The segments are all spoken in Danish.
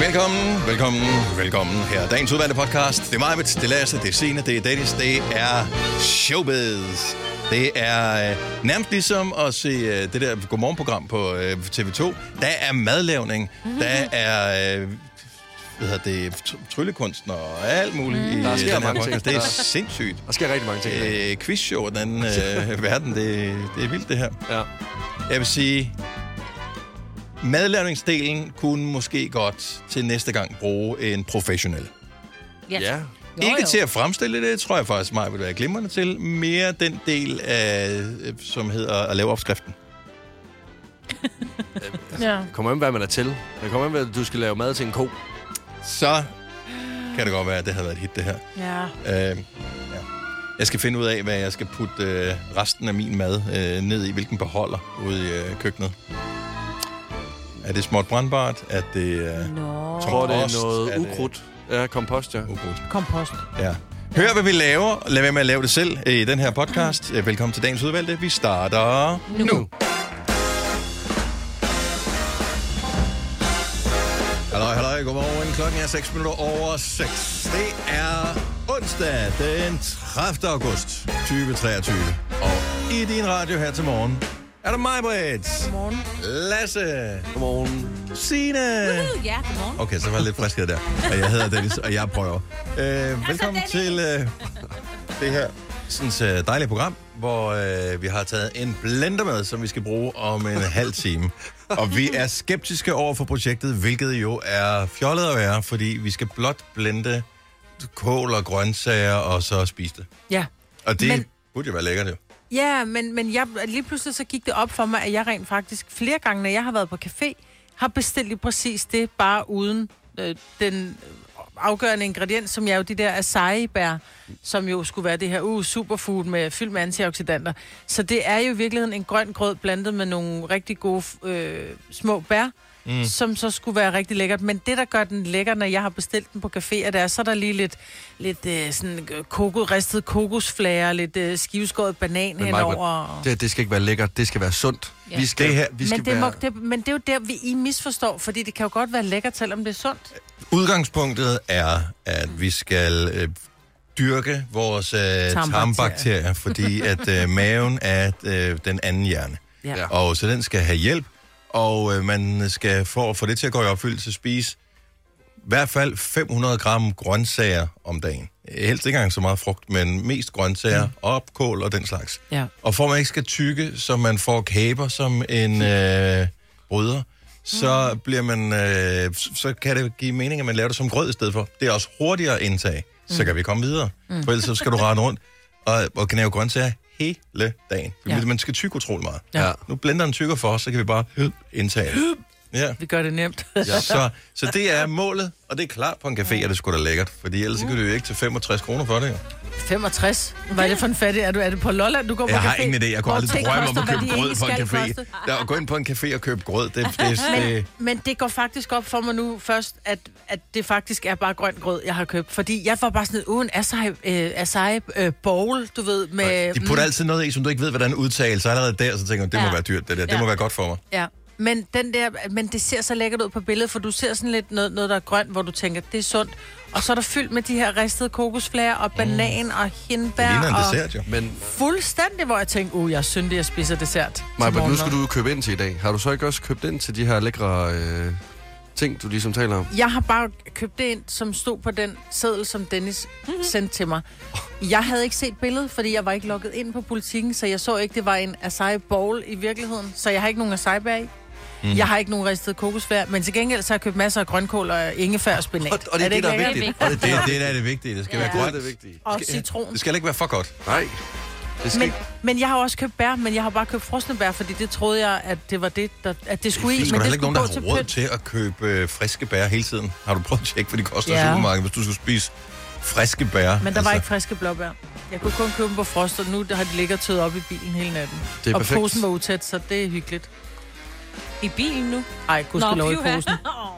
Velkommen her. Dagens udvalgte podcast. Det er mig, det er Lasse, det er Signe, det er Dennis, det er Showbiz. Det er nærmest ligesom at se det der godmorgenprogram på TV2. Der er madlavning, der er tryllekunstner og alt muligt i den her podcast. Det er sindssygt. Der sker rigtig mange ting. Quizshow og den anden verden, det er vildt det her. Ja. Jeg vil sige, madlavningsdelen kunne måske godt til næste gang bruge en professionel. Ja. Ikke til at fremstille det, tror jeg faktisk mig vil være glimrende til. Mere den del af, som hedder at lave opskriften. Kommer an, hvad man er til. Det kommer an, hvad du skal lave mad til en ko. Så kan det godt være, at det har været et hit, det her. Ja. Jeg skal finde ud af, hvad jeg skal putte resten af min mad ned i, hvilken beholder ude i køkkenet. Er det småt brandbart? Er det Jeg tror, det er noget ukrudt. Ja, kompost, ja. Kompost. Ja. Hør, hvad vi laver. Lad være med at lave det selv i den her podcast. Velkommen til dagens udvalgte. Vi starter nu. Halløj, godmorgen. Klokken er 6:06. Det er onsdag den 30. august 2023. Og i din radio her til morgen er der mig, Britt. Godmorgen. Lasse. Godmorgen. Signe. Ja, godmorgen. Okay, så var det lidt friskhed der. Og jeg hedder Dennis, og jeg prøver. Velkommen til det her sådan, dejlige program, hvor vi har taget en blender med, som vi skal bruge om en halv time. Og vi er skeptiske over for projektet, hvilket jo er fjollet at være, fordi vi skal blot blende kål og grøntsager og så spise det. Ja. Og det burde jo være lækkert, jo. Ja, men jeg, lige pludselig så gik det op for mig, at jeg rent faktisk flere gange, når jeg har været på café, har bestilt lige præcis det, bare uden den afgørende ingrediens, som er jo de der acai-bær, som jo skulle være det her superfood med fyldt med antioxidanter. Så det er jo i virkeligheden en grøn grød blandet med nogle rigtig gode små bær, som så skulle være rigtig lækkert. Men det, der gør den lækker, når jeg har bestilt den på caféer, der så er der lige lidt sådan ristet kokosflager, lidt skiveskåret banan henover. Det skal ikke være lækkert, det skal være sundt. Ja. Men det er jo der, vi misforstår, fordi det kan jo godt være lækkert, selvom det er sundt. Udgangspunktet er, at vi skal dyrke vores tarmbakterier, fordi at maven er den anden hjerne. Ja. Og så den skal have hjælp, og man skal for at få det til at gå i opfyldelse spise i hvert fald 500 gram grøntsager om dagen. Helst ikke engang så meget frugt, men mest grøntsager, kål og den slags. Ja. Og for at man ikke skal tykke, så man får kæber som en bryder, så bliver man, så kan det give mening, at man laver det som grød i stedet for. Det er også hurtigere indtag, så kan vi komme videre. For ellers så skal du rende rundt og gnave grøntsager hele dagen. Man skal tykke utrolig meget. Ja. Nu blenderen tykker for os, så kan vi bare indtage det. Ja. Vi gør det nemt. Ja. Så det er målet, og det er klart på en café, at det sgu da lækkert. Fordi ellers kan du jo ikke til 65 kroner for det, jo. 65? Hvad er det for en fattig? Er det på Lolland, du går på café? Jeg har ingen idé. Jeg kunne aldrig drømme om at købe grød på en café. Der gå ind på en café og købe grød, Men det går faktisk op for mig nu først, at det faktisk er bare grøn grød, jeg har købt. Fordi jeg får bare sådan en acai bowl, du ved, med... De putter altid noget i, som du ikke ved, hvordan udtales. Så allerede der, så tænker jeg, det må være dyrt, det der. Det må være godt for mig. Ja. Men det ser så lækkert ud på billedet, for du ser sådan lidt noget, der er grønt, hvor du tænker, det er sundt. Og så er der fyldt med de her ristede kokosflager og banan og hindbær. Det ligner en dessert, jo. Men fuldstændig, hvor jeg tænker, jeg er syndig, jeg spiser dessert. Maja, nu skal du købe ind til i dag. Har du så ikke også købt ind til de her lækre ting, du ligesom taler om? Jeg har bare købt det ind, som stod på den seddel, som Dennis sendte til mig. Jeg havde ikke set billedet, fordi jeg var ikke logget ind på butikken, så jeg så ikke, det var en acai bowl i virkeligheden. Så jeg har ikke nogen acai-bær i. Jeg har ikke nogen ristet kokosflær, men til gengæld så har jeg købt masser af grønkål og ingefær og spinat. Og det er det, der er vigtigt. Det er det vigtige. Det skal være grønt. Det er vigtigt. Og citron. Det skal ikke være for godt. Nej. Men jeg har også købt bær, men jeg har bare købt frosne bær, fordi det troede jeg, at det var det, at det skulle i. Men der er ikke nogen, der har råd til at købe friske bær hele tiden. Har du prøvet at tjekke, hvad de koster i supermarkedet, hvis du skulle spise friske bær? Men der var ikke friske blåbær. Jeg kunne kun købe dem på frost, og nu har de ligget tøet op i bilen hele natten. Det er og perfekt. posen var utæt, så det er hyggeligt. I bilen nu? Ej, gudskelov i posen.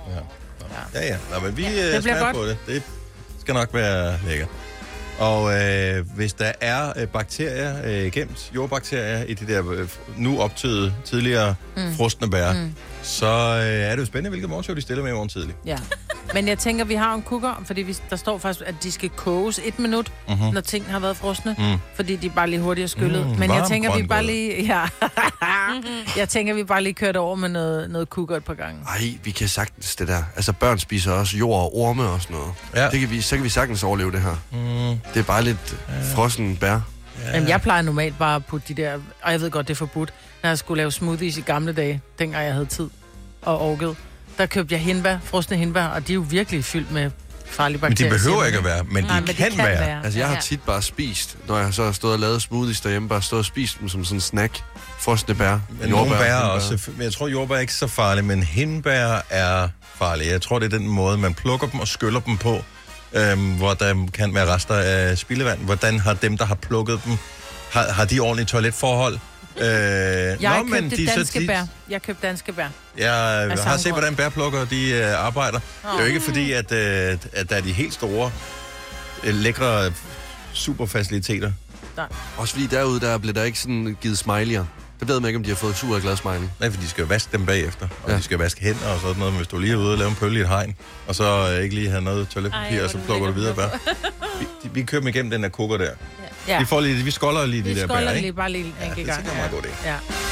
Ja. Nå, men vi smager på det. Det skal nok være lækkert. Og hvis der er bakterier gemt, jordbakterier i de der nu optøede tidligere frostne bær, så er det jo spændende, hvilket morgenshow de stiller med i morgen tidlig. Ja. Men jeg tænker, vi har en cooker, fordi der står faktisk, at de skal koges 1 minut, når tingene har været frosne. Fordi de er bare lige hurtigt skyllet. Men jeg tænker, vi bare lige... Ja. Jeg tænker, vi bare lige kører det over med noget cooker et par gange. Ej, vi kan sagtens det der. Altså, børn spiser også jord og orme og sådan noget. Ja. Så kan vi sagtens overleve det her. Det er bare lidt frossen bær. Ja. Jamen, jeg plejer normalt bare at putte de der... Og jeg ved godt, det er forbudt. Når jeg skulle lave smoothies i gamle dage, dengang jeg havde tid og orket, der købte jeg frosne hindbær, og de er jo virkelig fyldt med farlige bakterier. Men de behøver ikke at være, men de kan være. Altså, jeg har tit bare spist, når jeg så har stået og lavet smoothies derhjemme, bare stået og spist dem som sådan en snack. Frosne bær. Men nogle bær også. Jeg tror, jordbær er ikke så farlige, men hindbær er farlige. Jeg tror, det er den måde, man plukker dem og skyller dem på, hvor der kan være rester af spildevand. Hvordan har dem, der har plukket dem, har de ordentlige toiletforhold? Jeg købte danske bær. Jeg købte danske bær. Jeg har set, hvordan bærplukkere de arbejder. Det er jo ikke fordi, at der er de helt store, lækre superfaciliteter. Nej. Også fordi derude, der bliver der ikke sådan givet smiley'er. Det ved man ikke, om de har fået super glad smiley. Nej, for de skal jo vaske dem bagefter. Og de skal vaske hænder og sådan noget. Men hvis du lige er ude og lave en pølle i et hegn, og så ikke lige have noget toiletpapir, og så plukker du videre bær. Vi kører dem igennem den der kukker der. Ja. Vi skolder lige de der bær, ikke? Vi lige bare lige en enkelt gang. Det er meget godt, ikke?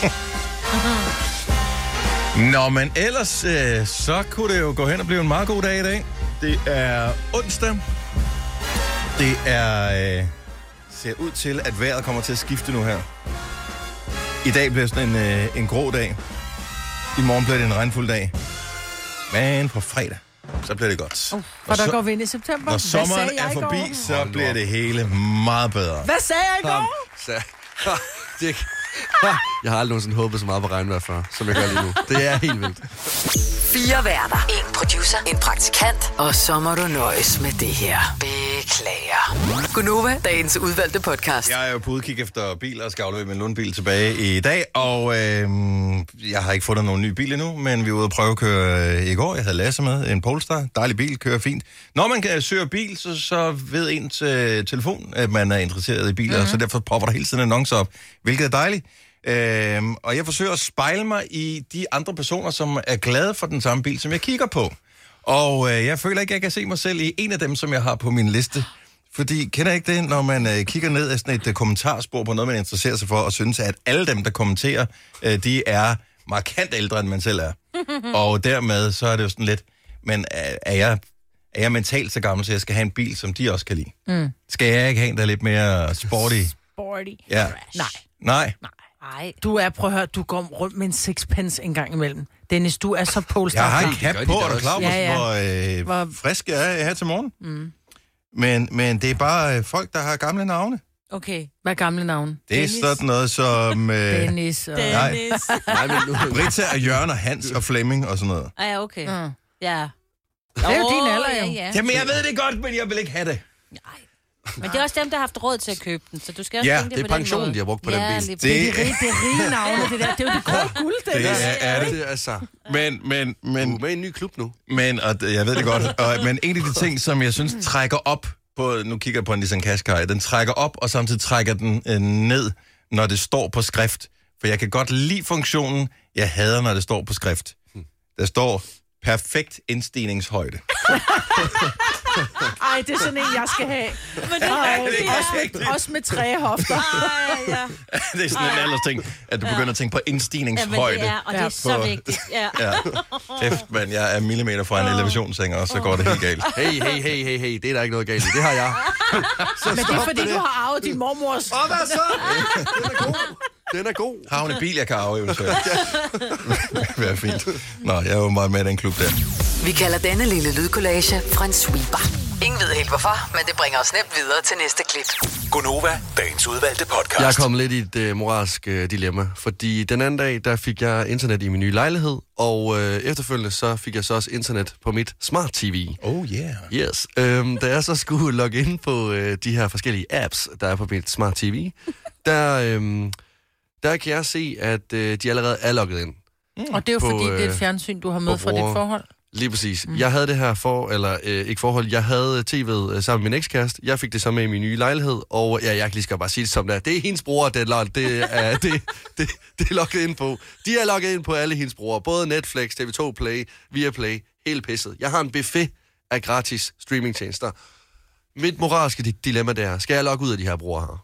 Ja. Nå, men ellers så kunne det jo gå hen og blive en meget god dag i dag. Det er onsdag. Det er ser ud til, at vejret kommer til at skifte nu her. I dag bliver sådan en grå dag. I morgen bliver det en regnfuld dag. Men på fredag, så bliver det godt. Og der går vi ind i september. Når sommeren er forbi, så bliver det hele meget bedre. Hvad sagde jeg i går? Jeg har aldrig nogensinde håbet så meget på regnvejr før, som jeg gør lige nu. Det er helt vildt. 4 værter, 1 producer, en praktikant, og så må du nøjes med det her. Beklager. Gunova, dagens udvalgte podcast. Jeg er jo på udkig efter biler og skal aflevere min lånbil tilbage i dag, og jeg har ikke fundet nogen ny bil endnu, men vi var ude at prøve at køre i går. Jeg havde Lasse med, en Polestar, dejlig bil, kører fint. Når man søger bil, så ved ens telefon, at man er interesseret i biler, så derfor popper der hele tiden annoncer op, hvilket er dejligt. Og jeg forsøger at spejle mig i de andre personer, som er glade for den samme bil, som jeg kigger på. Og jeg føler ikke, at jeg kan se mig selv i en af dem, som jeg har på min liste. Fordi, kender ikke det, når man kigger ned af sådan et kommentarspor på noget, man interesserer sig for, og synes, at alle dem, der kommenterer, de er markant ældre, end man selv er. Og dermed, så er det jo sådan lidt, men er jeg mentalt så gammel, så jeg skal have en bil, som de også kan lide? Skal jeg ikke have en, der er lidt mere sporty? Ja. Nej. Nej. Prøv at høre, du går rundt med en sixpence en gang imellem. Dennis, du er så Polestar. Jeg har en cap på, og du er klar over, hvor frisk jeg er her til morgen. Men det er bare folk, der har gamle navne. Okay, hvad er gamle navne? Det er Dennis. sådan noget som... Dennis. Nej, men nu... Britta og Jørgen og Hans og Flemming og sådan noget. Ja, okay. Ja. Det er jo din alder, jo. Ja. Jamen, jeg ved det godt, men jeg vil ikke have det. Nej. Men det er også dem, der har haft råd til at købe den, så du skal også tænke det er pensionen, de har brugt på den bil. Det er rige navne, det der. Det er jo det grønne guld, det der. Det er altså. Men, du er med i en ny klub nu. Men, og jeg ved det godt, men en af de ting, som jeg synes trækker op på, nu kigger jeg på en Nissan Qashqai, den trækker op, og samtidig trækker den ned, når det står på skrift. For jeg kan godt lide funktionen, jeg hader, når det står på skrift. Der står perfekt indstigningshøjde. Ej, det er sådan en, jeg skal have. Men det er også med træhofter. ja. Det er sådan en aldersting, at du begynder at tænke på indstigningshøjde. Ja, og det er så vigtigt. Ja. Kæft, mand, jeg er millimeter fra en elevationsseng, og så går det helt galt. Hey, det er der ikke noget galt i. Det har jeg. Men det er fordi, du har arvet din mormors. Hvad så? Den er god. Har hun en bil, jeg kan arve eventuelt? Det er fint. Nå, jeg er jo meget med i den klub der. Vi kalder denne lille lydkollage en sweeper. Ingen ved helt hvorfor, men det bringer os nemt videre til næste klip. Gunova, dagens udvalgte podcast. Jeg er kommet lidt i et moralsk dilemma, fordi den anden dag, der fik jeg internet i min nye lejlighed, og efterfølgende så fik jeg så også internet på mit smart TV. Oh yeah. Yes. Da jeg så skulle logge ind på de her forskellige apps, der er på mit smart TV, der kan jeg se, at de allerede er logget ind. Og det er jo fordi, det er et fjernsyn, du har med fra dit forhold. Lige præcis. Jeg havde det her ikke forhold, jeg havde tv'et sammen med min ekskæreste. Jeg fik det så med i min nye lejlighed, og jeg kan lige skal bare sige det som det er. Det er hendes bror, det er logget ind på. De er logget ind på alle hendes bror, både Netflix, TV2 Play, Viaplay, hele pisset. Jeg har en buffet af gratis streamingtjenester. Mit moralske dilemma der, skal jeg logge ud af de her brugere her?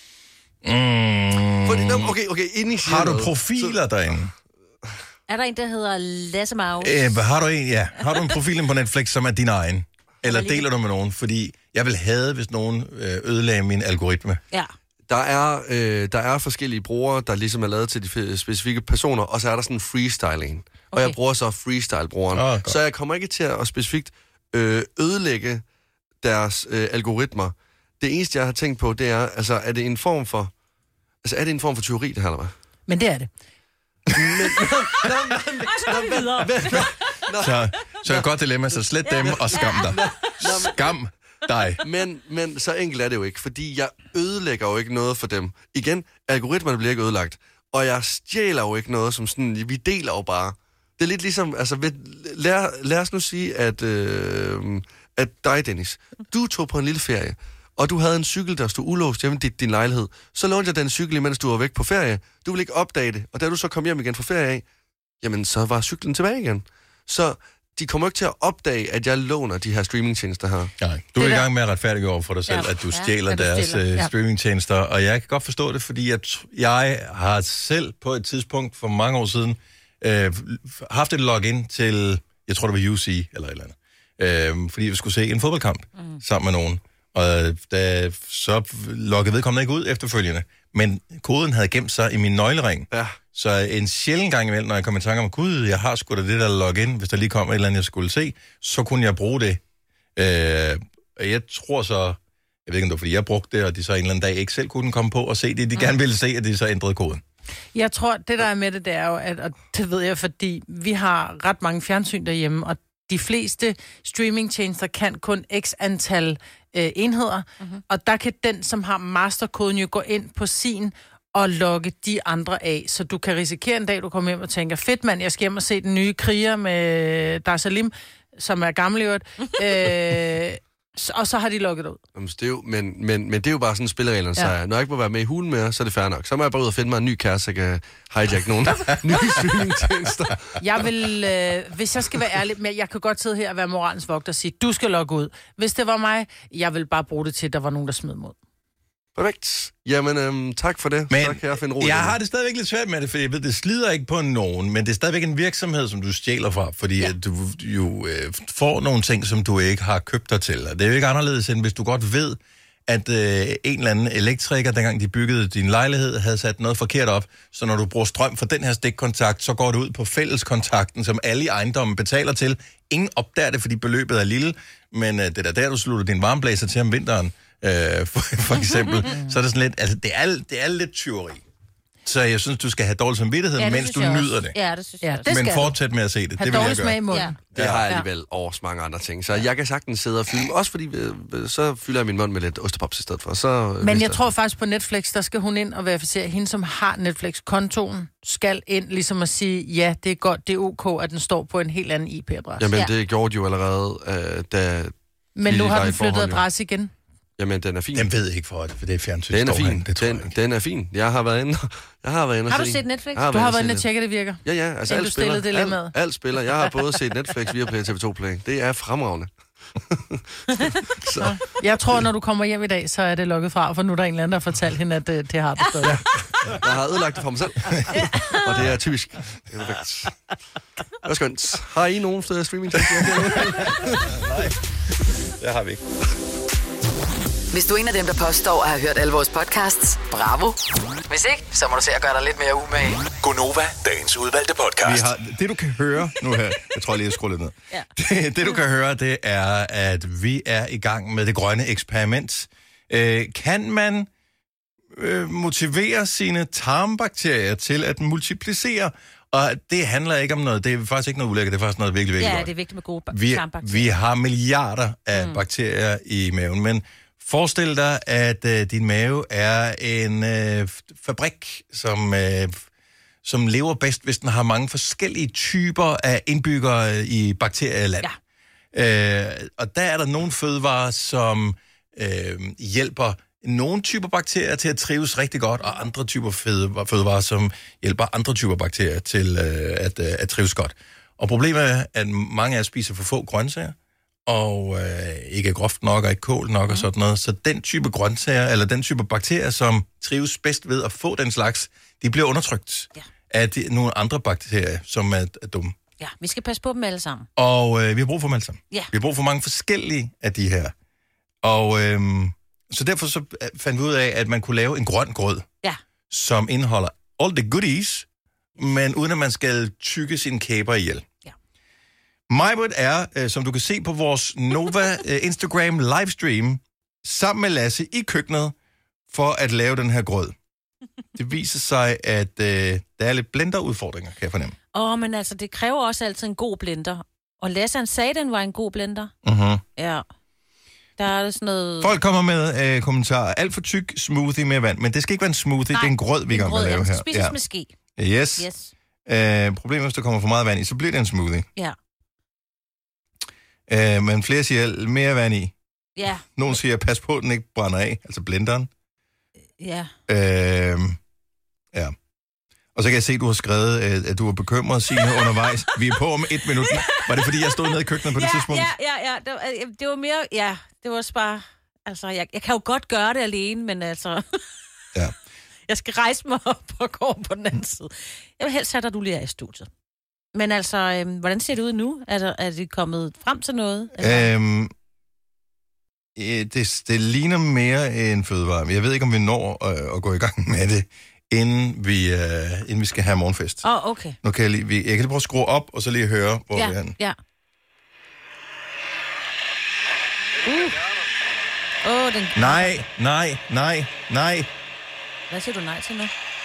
Okay, inden I siger har du noget, profiler derinde? Er der en, der hedder Lasse Maus? Har du en, ja. Har du en profil på Netflix, som er din egen? Eller deler du med nogen? Fordi jeg vil have, hvis nogen ødelagde min algoritme. Ja. Der er forskellige brugere, der ligesom er lavet til de specifikke personer, og så er der sådan en freestyle-en. Og jeg bruger så freestyle-brugeren. Så jeg kommer ikke til at specifikt ødelægge deres algoritmer. Det eneste, jeg har tænkt på, det er, altså, er det en form for teori, det her, eller hvad? Men det er det. Så går vi videre. Så er godt dilemma, så slet dem og skam dig. Skam dig. Men så enkelt er det jo ikke, fordi jeg ødelægger jo ikke noget for dem. Igen, algoritmerne bliver ikke ødelagt, og jeg stjæler jo ikke noget som sådan, vi deler jo bare. Det er lidt ligesom, altså, lad os nu sige, at dig, Dennis, du tog på en lille ferie, og du havde en cykel, der stod ulåst hjemme i din lejlighed. Så lånte jeg den cykel, mens du var væk på ferie. Du ville ikke opdage det, og da du så kom hjem igen fra ferie af, jamen, så var cyklen tilbage igen. Så de kommer ikke til at opdage, at jeg låner de her streamingtjenester her. Nej, du er i gang med at retfærdiggøre over for dig selv, at du stjæler deres streamingtjenester, og jeg kan godt forstå det, fordi jeg har selv på et tidspunkt for mange år siden haft et login til, jeg tror det var UC eller et eller andet, fordi vi skulle se en fodboldkamp sammen med nogen. Og da så loggede vedkommende ikke ud efterfølgende. Men koden havde gemt sig i min nøglering. Ja. Så en sjældent gang imellem, når jeg kom i tanke om, gud, jeg har sgu da det der login, hvis der lige kom et eller andet, jeg skulle se, så kunne jeg bruge det. Jeg tror så, jeg ved ikke om det var, fordi jeg brugte det, og de så en eller anden dag ikke selv kunne komme på og se det. De gerne ville se, at de så ændrede koden. Jeg tror, det der er med det er jo, og det ved jeg, fordi vi har ret mange fjernsyn derhjemme, og de fleste streamingtjenester kan kun x antal enheder, og der kan den, som har masterkoden, jo gå ind på sin og logge de andre af. Så du kan risikere en dag, du kommer hjem og tænker, fedt mand, jeg skal hjem og se den nye kriger med Dar Salim, som er gammel i øvrigt, og så har de logget ud. Jamen, det er jo, men det er jo bare sådan spillereglerne, så når jeg ikke må være med i hulen mere, så er det fair nok. Så må jeg bare ud og finde mig en ny kæreste, så jeg kan hijack nogle nye streamingtjenester. Jeg vil, hvis jeg skal være ærlig, men jeg kan godt sidde her og være moralens vogter og sige, du skal logge ud. Hvis det var mig, jeg vil bare bruge det til, at der var nogen, der smed mod. Perfekt. Jamen, tak for det. Men så kan jeg finde ro. Jeg har det stadigvæk lidt svært med det, for jeg ved, det slider ikke på nogen, men det er stadigvæk en virksomhed, som du stjæler fra, fordi at du jo får nogle ting, som du ikke har købt dig til. Og det er jo ikke anderledes, end hvis du godt ved, at en eller anden elektriker, dengang de byggede din lejlighed, havde sat noget forkert op, så når du bruger strøm fra den her stikkontakt, så går det ud på fælleskontakten, som alle i ejendommen betaler til. Ingen opdager det, fordi beløbet er lille, men det er der, du slutter din varmeblæser til om vinteren, for eksempel, så er det sådan lidt, altså det er lidt tyveri. Så jeg synes, du skal have dårlig samvittighed, mens du nyder det. Ja, det synes jeg også. Men fortsæt med at se det. Det vil jeg gøre. Ja. Det har jeg alligevel over så mange andre ting. Så jeg kan sagtens sidde og fylde, også fordi så fylder jeg min mund med lidt ostepops i stedet for. Så, men jeg tror faktisk på Netflix, der skal hun ind og verificere, hende som har Netflix-kontoen, skal ind ligesom at sige, ja, det er godt, det er ok, at den står på en helt anden IP-adresse. Jamen, det gjorde de jo allerede, da... Men nu har den flyttet adresse igen. Jamen, den er fin. Den ved ikke for det er fjernsyn. Den er fin. Den er fin. Jeg har været inde Har du set Netflix? Du har været inde og tjekke, det virker. Ja, altså alt spiller. Alt spiller. Jeg har både set Netflix via TV2 Play. Det er fremragende. Så. Jeg tror, når du kommer hjem i dag, så er det lukket fra, for nu er der en eller anden, der har fortalt hende, at det har du stadig. Jeg har ødelagt det for mig selv. Og det er typisk. Det er perfekt. Det er skønt. Har I nogen steder streaming? Nej, det har vi ikke. Hvis du er en af dem, der påstår at have hørt alle vores podcasts, bravo. Hvis ikke, så må du se at gøre dig lidt mere umage. Gonova, dagens udvalgte podcast. Det du kan høre nu her, jeg tror lige, jeg skruer lidt ned. Ja. Det du kan høre, det er, at vi er i gang med det grønne eksperiment. Kan man motivere sine tarmbakterier til at multiplicere? Og det handler ikke om noget, det er faktisk ikke noget ulækkert, det er faktisk noget virkelig, virkelig godt. Ja, det er vigtigt med gode tarmbakterier. Vi har milliarder af bakterier i maven, men forestil dig, at din mave er en fabrik, som lever bedst, hvis den har mange forskellige typer af indbyggere i bakterieland. Ja. Og der er der nogle fødevarer, som hjælper nogle typer bakterier til at trives rigtig godt, og andre typer fødevarer, som hjælper andre typer bakterier til at trives godt. Og problemet er, at mange af os spiser for få grøntsager, og ikke er groft nok, og ikke kål nok og sådan noget. Så den type grøntsager, eller den type bakterier, som trives bedst ved at få den slags, de bliver undertrykt af nogle andre bakterier, som er dumme. Ja, vi skal passe på dem alle sammen. Og vi har brug for dem alle sammen. Ja. Vi har brug for mange forskellige af de her. Og så derfor så fandt vi ud af, at man kunne lave en grøn grød, som indeholder all the goodies, men uden at man skal tygge sine kæber ihjel. Ja. Majbert er, som du kan se på vores Nova Instagram livestream, sammen med Lasse i køkkenet for at lave den her grød. Det viser sig, at der er lidt blenderudfordringer, kan jeg fornemme. Men altså, det kræver også altid en god blender. Og Lasse, han sagde, den var en god blender. Ja. Der er sådan noget... Folk kommer med kommentarer. Alt for tyk smoothie med vand. Men det skal ikke være en smoothie, det er en grød, vi kan lave her. Spises med ske. Yes. Problemet, hvis der kommer for meget vand i, så bliver det en smoothie. Ja. Men flere siger, mere vand i. Ja. Nogle siger, pas på, at den ikke brænder af. Altså blenderen. Ja. Ja. Og så kan jeg se, at du har skrevet, at du var bekymret, Signe, undervejs. Vi er på om 1 minut. Var det, fordi jeg stod nede i køkkenet på det tidspunkt? Ja. Det var mere... Ja, det var også bare... Altså, jeg kan jo godt gøre det alene, men altså... Ja. Jeg skal rejse mig op og gå på den anden side. Jeg vil helst have, at du lige er i studiet. Men altså, hvordan ser det ud nu? Er det kommet frem til noget? Det ligner mere en fødevare. Jeg ved ikke, om vi når at gå i gang med det, inden vi skal have morgenfest. Okay. Nu kan jeg kan lige prøve at skrue op, og så lige høre, hvor vi er henne. Ja. Den... Nej. Hvad siger du nej til nu?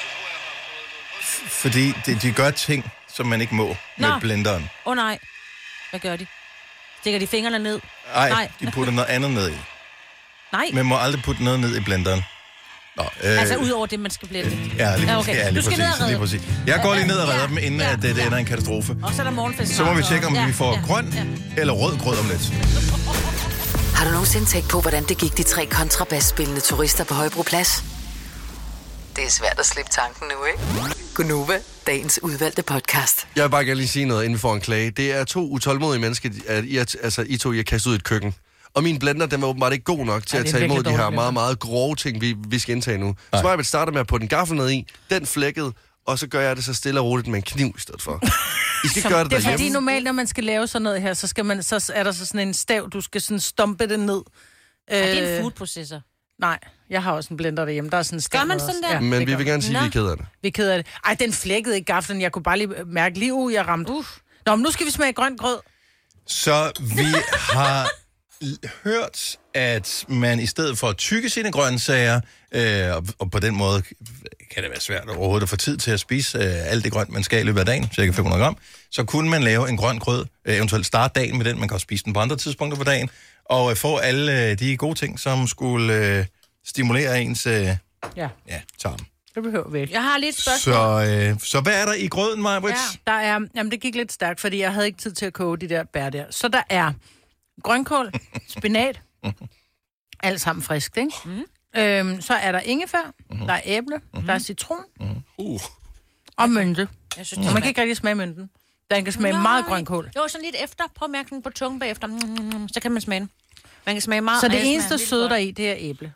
Fordi de gør ting, som man ikke må med blenderen. Nej. Hvad gør de? Stikker de fingrene ned? Nej, de putter noget andet ned i. Nej. Man må aldrig putte noget ned i blenderen. Nå, altså ud over det, man skal blende. Ja, lige okay. Du skal ned og redde. Lige præcis. Jeg går lige ned og redder dem, inden at det ender en katastrofe. Og så er der morgenfest. Så må vi tjekke, om vi får grøn eller rød grød om lidt. Har du nogensinde tænkt på, hvordan det gik de 3 kontrabasspillende turister på Højbroplads? Det er svært at slippe tanken nu, ikke? Gunova, dagens udvalgte podcast. Jeg vil bare gerne lige sige noget, inden vi får en klage. Det er 2 utålmodige mennesker, at I to har kastet ud et køkken. Og min blender, den var åbenbart ikke god nok til at tage imod de her meget, meget grove ting, vi skal indtage nu. Så må jeg starte med at putte en gaffel ned i, den flækkede, og så gør jeg det så stille og roligt med en kniv i stedet for. I skal gøre det derhjemme. Det er fordi normalt, når man skal lave sådan noget her, så er der sådan en stav, du skal sådan stompe det ned. Det er en foodprocessor. Nej, jeg har også en blender derhjemme. Der er sådan en stav. Gør man sådan der? Ja, men vi vil gerne sige, at vi er ked af det. Vi er ked af det. Ej, den flækkede ikke gaflen. Jeg kunne bare lige mærke lige jeg ramte. Nå, men nu skal vi smage grøn grød. Så vi har hørt, at man i stedet for at tygge sine grøntsager, og på den måde kan det være svært overhovedet at få tid til at spise alt det grønt, man skal i løbet af dagen, cirka 500 gram, så kunne man lave en grøn grød, eventuelt starte dagen med den, man kan også spise den på andre tidspunkter på dagen, og få alle de gode ting, som skulle stimulere ens tarm. Det behøver vi ikke. Jeg har lige et spørgsmål. Så hvad er der i grøden, Maj-Brit? Der er, det gik lidt stærkt, fordi jeg havde ikke tid til at koge de der bær der. Så der er grønkål, spinat, alt sammen frisk, ikke? Så er der ingefær, der er æble, der er citron, og mynte. Jeg synes, man kan ikke rigtig smage mynten. Den kan smage meget grønkål. Jo, sådan lidt efter. Prøv at mærke den på tungen bagefter. Så kan man smage den. Man kan smage meget. Så det eneste søde der i, det er æble.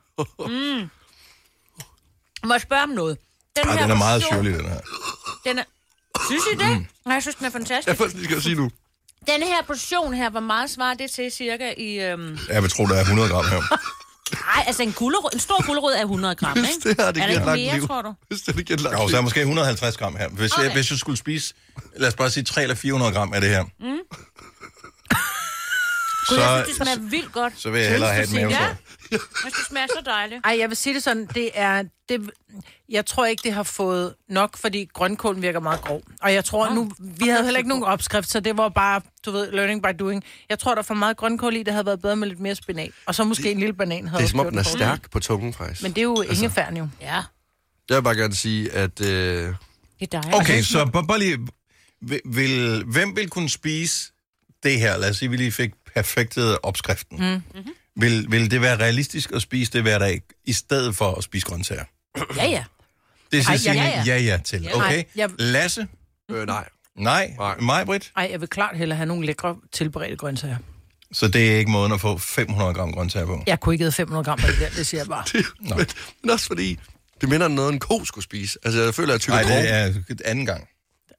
Må jeg spørge om noget? Den er meget syrlig, den her. Synes I det? Jeg synes, den er fantastisk. Jeg skal sige nu. Denne her portion her, hvor meget svarer det til cirka i... Jeg vil tro, der er 100 gram her. Nej, altså en stor gulerod er 100 gram, ikke? Hvis det har det givet langt liv. Tror du? Hvis det givet langt liv. Så er måske 150 gram her. Hvis jeg skulle spise, lad os bare sige 300 eller 400 gram af det her. Gud, jeg synes, det smager vildt godt. Så vil jeg hellere have et mavesår. Jeg synes, det smager så dejligt. Ej, jeg vil sige det sådan, jeg tror ikke, det har fået nok, fordi grønkålen virker meget grov. Og jeg tror nu, vi havde heller ikke nogen opskrift, så det var bare, du ved, learning by doing. Jeg tror, der er for meget grønkål i, det havde været bedre med lidt mere spinat. Og så måske en lille banan havde. Det er som om, den er stærk på tungen, faktisk. Men det er jo ingefæren jo. Ja. Jeg vil bare gerne sige, at... Det er dejligt. Okay, så bare lige... Hvem vil kunne spise det her? Lad os sige, vi lige fik perfektet opskriften. Vil det være realistisk at spise det hver dag, i stedet for at spise grøntsager? Ja. Det siger Signe ja til. Okay. Lasse? Nej. Nej. Maj-Brit? Ej, jeg vil klart hellere have nogle lækre tilberedte grøntsager. Så det er ikke måden at få 500 gram grøntsager på? Jeg kunne ikke æde 500 gram af det siger jeg bare. Men også fordi, det minder om noget, en ko skulle spise. Altså, jeg føler, at Nej, det er anden gang.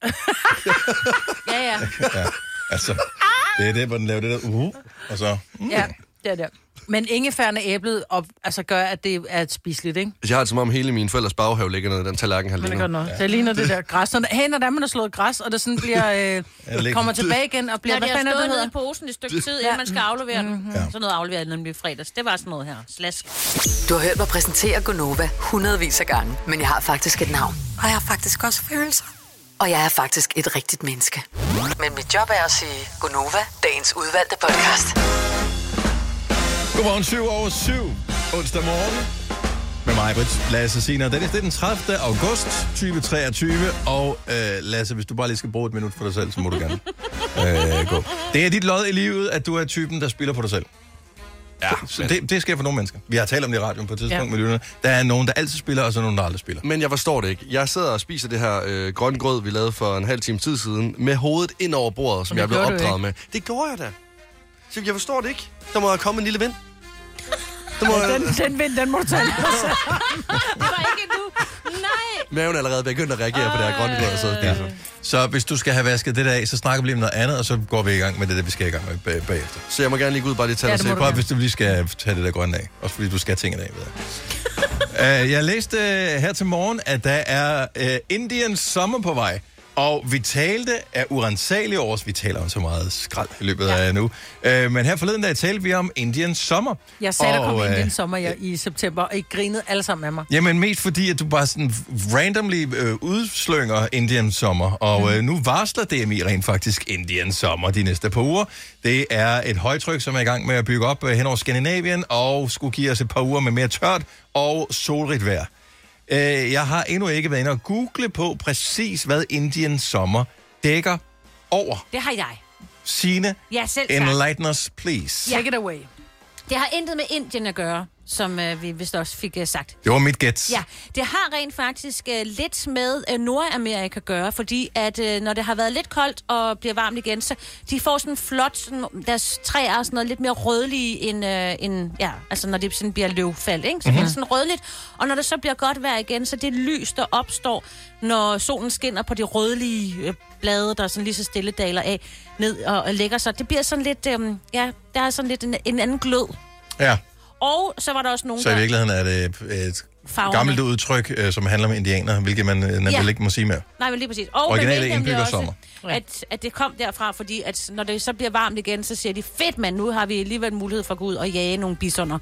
Ja. Altså, det er det, hvor den laver det der, og så... Ja, det er det. Men ingefæren og æblet gør, at det er spiseligt, ikke? Jeg har det som om hele min forældres baghave ligger ned i den tallerken, han ligner. Ja. Det ligner det der græs. Når man har slået græs, og det sådan bliver, kommer tilbage igen og bliver... Hvad fanden er det nede i posen et stykke tid, inden man skal aflevere den. Sådan noget afleveret nemlig fredags. Det var sådan noget her. Slask. Du har hørt mig præsentere Gonova hundredvis af gange, men jeg har faktisk et navn. Og jeg har faktisk også følelser. Og jeg er faktisk et rigtigt menneske. Men mit job er at sige Gonova, dagens udvalgte podcast. Godmorgen, 7:07. Onsdag morgen. Med mig, Britt, Lasse, Signe og Dennis. Det er den 30. august 2023. Og Lasse, hvis du bare lige skal bruge et minut for dig selv, så må du gerne gå. Det er dit lod i livet, at du er typen, der spiller på dig selv. Ja, så det sker for nogle mennesker. Vi har talt om det i radioen på et tidspunkt med lytterne. Der er nogen, der altid spiller, og så nogen, der aldrig spiller. Men jeg forstår det ikke. Jeg sidder og spiser det her grønne grød, vi lavede for en halv time tid siden, med hovedet ind over bordet, som jeg blev opdraget med. Det gjorde jeg da. Så jeg forstår det ikke. Der må komme en lille vind. Den vind, den må du tage. Det var ikke nu. Nej. Maven er allerede begyndt at reagere på det her grønne grød. Så hvis du skal have vasket det der af, så snakker vi lige om noget andet, og så går vi i gang med det, vi skal i gang med bagefter. Så jeg må gerne lige gå ud og bare lige tage det selv. Prøv, hvis du lige skal tage det der grønne af. Også fordi du skal have tingene af, ved jeg. Jeg læste her til morgen, at der er Indian Summer på vej. Og vi talte af urensagelige års, vi taler om så meget skrald i løbet af nu. Men her forleden dag talte vi om Indian Sommer. Jeg sagde, der kom Indian Sommer i september, og I grinede alle sammen af mig. Jamen mest fordi, at du bare sådan randomly udslynger Indian Sommer. Og nu varsler DMI rent faktisk Indian Sommer de næste par uger. Det er et højtryk, som er i gang med at bygge op hen over Skandinavien, og skulle give os et par uger med mere tørt og solrigt vejr. Jeg har endnu ikke været inde og google på præcis, hvad Indian Sommer dækker over. Det har jeg. Signe, enlighten us, please. Take it away. Det har intet med Indien at gøre, som vi vist også fik sagt. Det var mit gæt. Ja, det har rent faktisk lidt med Nordamerika at gøre, fordi at når det har været lidt koldt og bliver varmt igen, så de får sådan flot, sådan, deres træer er sådan noget lidt mere rødlige end altså når det sådan bliver løvfald, ikke? Så det er sådan rødligt, og når det så bliver godt vejr igen, så det lys, der opstår, når solen skinner på de rødlige blade, der sådan lige så stille daler af ned og lægger sig. Det bliver sådan lidt, der er sådan lidt en anden glød. Ja. Og så var der også nogen, så i virkeligheden er det et gammelt udtryk, som handler om indianer, hvilket man nemlig ikke må sige mere. Nej, men lige præcis. Og originale indbygger sommer. At det kom derfra, fordi at når det så bliver varmt igen, så siger de, fedt mand, nu har vi alligevel mulighed for at gå ud og jage nogle bisoner.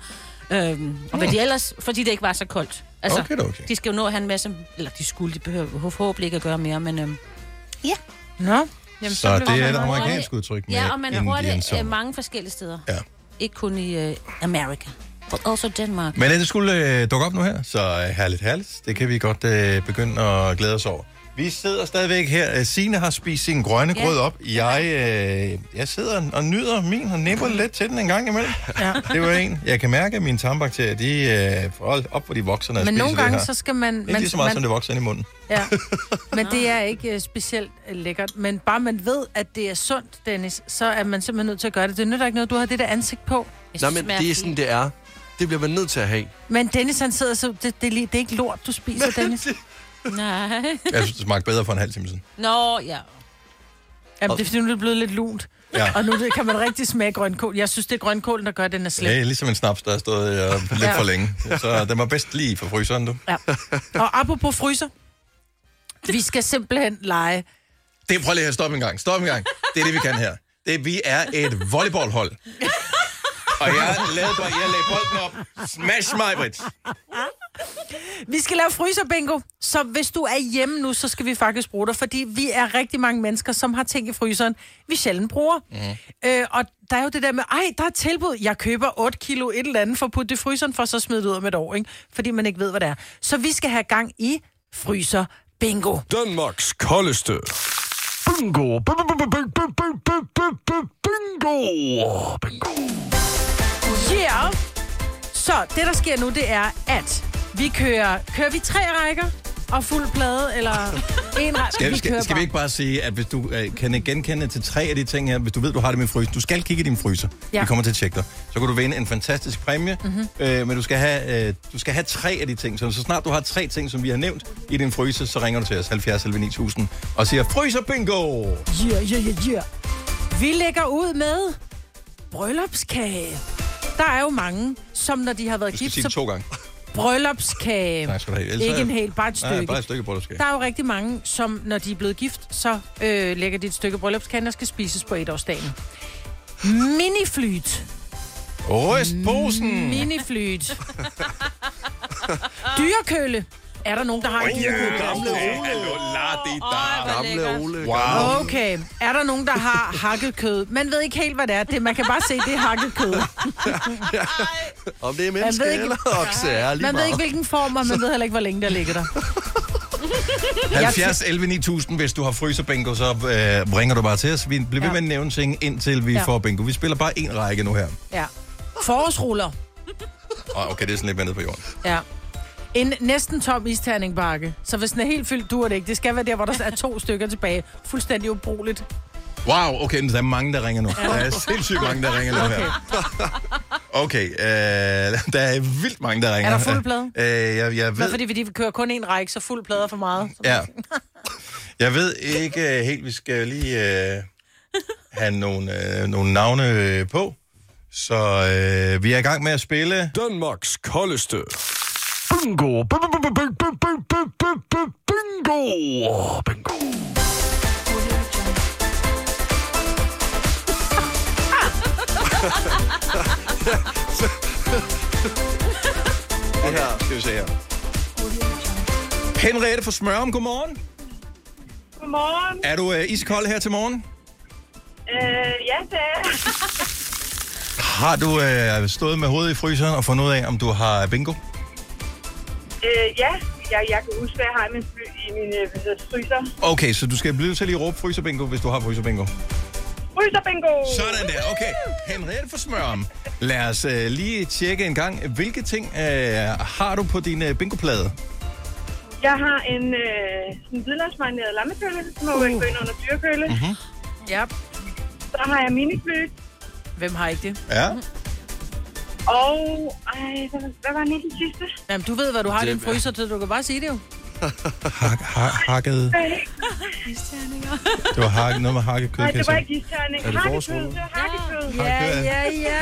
Og hvad de ellers, fordi det ikke var så koldt. Altså, okay. De skal jo nå at have en masse, eller de skulle, de behøver forhåbentlig ikke at gøre mere, men ja. Nå. Jamen, så det er et amerikansk udtryk med ja, og man bruger det mange forskellige steder. Ja. Ikke kun i Amerika, but also Denmark. Men det skulle dukke op nu her, så herligt. Det kan vi godt begynde at glæde os over. Vi sidder stadigvæk her. Signe har spist sin grønne grød op. Jeg sidder og nyder min og nipper lidt til den en gang imellem. Ja. Det var en. Jeg kan mærke, at mine tarmbakterier, de får op, hvor de vokser, når jeg spiser det her. Men nogle gange, så skal man... Ikke lige så meget, som det vokser ind i munden. Ja, men det er ikke specielt lækkert. Men bare man ved, at det er sundt, Dennis, så er man simpelthen nødt til at gøre det. Det nytter ikke noget, du har det der ansigt på. Nej, men det er sådan, det er. Det bliver man nødt til at have. Men Dennis, han sidder så... Det er ikke lort, du spiser, Dennis. Nej. Jeg synes, det smagte bedre for en halv time siden. Nå, ja. Jamen, det er fordi, nu er det blevet lidt lunt. Ja. Og nu kan man rigtig smage grønkål. Jeg synes, det er grønkålen, der gør, den er slem. Ja, ligesom en snaps, der har stået lidt for længe. Så den var bedst lige for fryseren, du. Ja. Og apropos fryser. Vi skal simpelthen lege. Prøv lige at stoppe en gang. Det er det, vi kan her. Vi er et volleyballhold. Og jeg lagde bolden op. Smash mig, Britt. Vi skal lave fryser-bingo. Så hvis du er hjemme nu, så skal vi faktisk bruge dig, fordi vi er rigtig mange mennesker, som har ting i fryseren, vi sjældent bruger. Og der er jo det der med, der er et tilbud. Jeg køber 8 kilo et eller andet for at putte det i fryseren, for så at smide det ud om et år, ikke? Fordi man ikke ved, hvad det er. Så vi skal have gang i fryser-bingo. Danmarks koldeste bingo. Bingo. Yeah. Så det, der sker nu, det er, at vi kører vi 3 rækker, og fuld plade, eller en Skal vi ikke bare sige, at hvis du kan genkende til 3 af de ting her, hvis du ved, du har det med frysen, du skal kigge i din fryser. Vi kommer til at tjekke dig. Så kan du vinde en fantastisk præmie, men du skal have 3 af de ting. Så snart du har 3 ting, som vi har nævnt i din fryser, så ringer du til os 70 11 9000 og siger, fryser bingo! Yeah. Vi lægger ud med bryllupskage. Der er jo mange, som når de har været gift, så 2 gange. Bryllupskage. Nej, skal du have. Ikke en hel, bare et stykke. Nej, bare et stykke bryllupskage. Der er jo rigtig mange, som når de er blevet gift, så lægger de et stykke bryllupskage, der skal spises på 1-årsdagen. Miniflyt. Rystposen. Miniflyt. Dyrekølle. Er der nogen, der har en dyrekølle? Gamle Ole. Wow. Okay. Er der nogen, der har hakket kød? Man ved ikke helt, hvad det er. Man kan bare se, det er hakket kød. Om det er menneske eller okse, er lige Man ved meget. ikke, hvilken form, og man ved heller ikke, hvor længe der ligger der. 70 11 9000, hvis du har fryser bingo, så ringer du bare til os. Vi bliver ved med at nævne ting, indtil vi får bingo. Vi spiller bare en række nu her. Ja. Forårsruller. Okay, det er sådan lidt mere nede på jorden. Ja. En næsten tom isterningbakke. Så hvis den er helt fyldt, duer det ikke. Det skal være der, hvor der er 2 stykker tilbage. Fuldstændig ubrugeligt. Wow, okay, der er mange, der ringer nu. Der er sindssygt mange, der ringer nu her. Okay, der er vildt mange, der ringer. Er der fuld plade? Jeg ved... Fordi vi kører kun en række, så fuld plade er for meget. Ja. Jeg ved ikke helt, vi skal lige have nogle navne på. Så vi er i gang med at spille... Danmarks koldeste bingo. Bingo. Okay, skal vi se her. Henriette fra Smørum, godmorgen. Godmorgen. Er du iskold her til morgen? Ja, det er. Har du stået med hovedet i fryseren og fundet ud af, om du har bingo? Ja, jeg kan huske, hvad jeg har i min fryser. Okay, så du skal blive til at lige råbe fryserbingo, hvis du har fryserbingo. Fryserbingo! Sådan der, okay. Henriette fra Smørum. Lad os lige tjekke en gang. Hvilke ting har du på din bingoplade? Jeg har en hvidløgsmarineret lammekølle, som må ikke gå ind under dyrekølle. Mm-hmm. Ja. Så har jeg miniflyt. Hvem har ikke det? Ja. Og... hvad var den i den sidste? Jamen, du ved, hvad du har i din fryser til. Du kan bare sige det jo. Hakket. Det var noget med hakket kød. Nej, det var ikke isterning. Er det hakkekød. Hakkekød. Ja.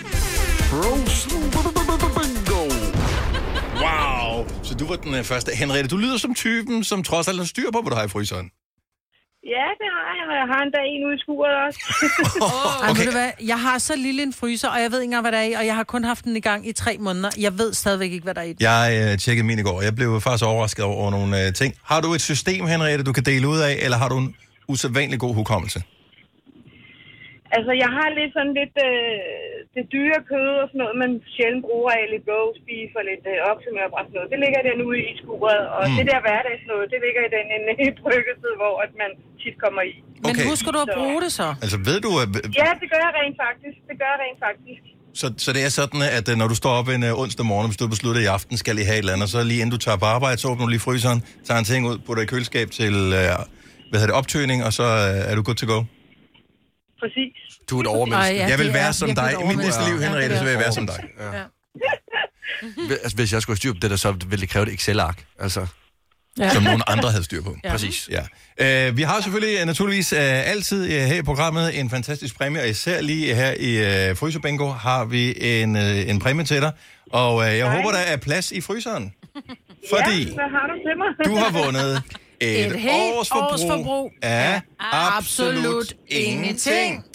Bingo. Wow. Så du var den første. Henriette, du lyder som typen, som trods alt har styr på, hvad du har i fryseren. Ja, det har jeg. Jeg har endda en ude i skuret også. Okay. Ved du hvad? Jeg har så lille en fryser, og jeg ved ikke engang, hvad der er i, og jeg har kun haft den i gang i 3 måneder. Jeg ved stadigvæk ikke, hvad der er i den. Jeg tjekkede min i går, og jeg blev faktisk overrasket over nogle ting. Har du et system, Henriette, du kan dele ud af, eller har du en usædvanlig god hukommelse? Altså, jeg har lidt det dyre kød og sådan noget, man sjældent bruger af lidt roast beef og lidt oksemør og sådan noget. Det ligger der nu i skuret, og det der hverdagsnød, det ligger i den bryggetid, hvor at man tit kommer i. Men husker du at bruge det så? Altså, ved du... Ja, det gør jeg rent faktisk. Så det er sådan, at når du står op en onsdag morgen, hvis du beslutter i aften, skal lige have et eller andet, så lige inden du tager på arbejde, så åbner du lige fryseren, tager en ting ud, putter i køleskab til optøning, og så er du good to go. Præcis. Du er et overmenneske. Jeg vil være som dig. I mit næste liv, Henriette, så vil jeg være som dig. Ja. Altså, hvis jeg skulle have styr på det der, så ville det kræve et Excel-ark. Altså. Ja. Som nogen andre havde styr på. Ja. Præcis. Ja. Vi har selvfølgelig naturligvis altid her i programmet en fantastisk præmie, og især lige her i Fryserbingo har vi en præmie til dig. Og jeg håber, der er plads i fryseren. Fordi hvad har du til mig? du har vundet et års forbrug af absolut ingenting.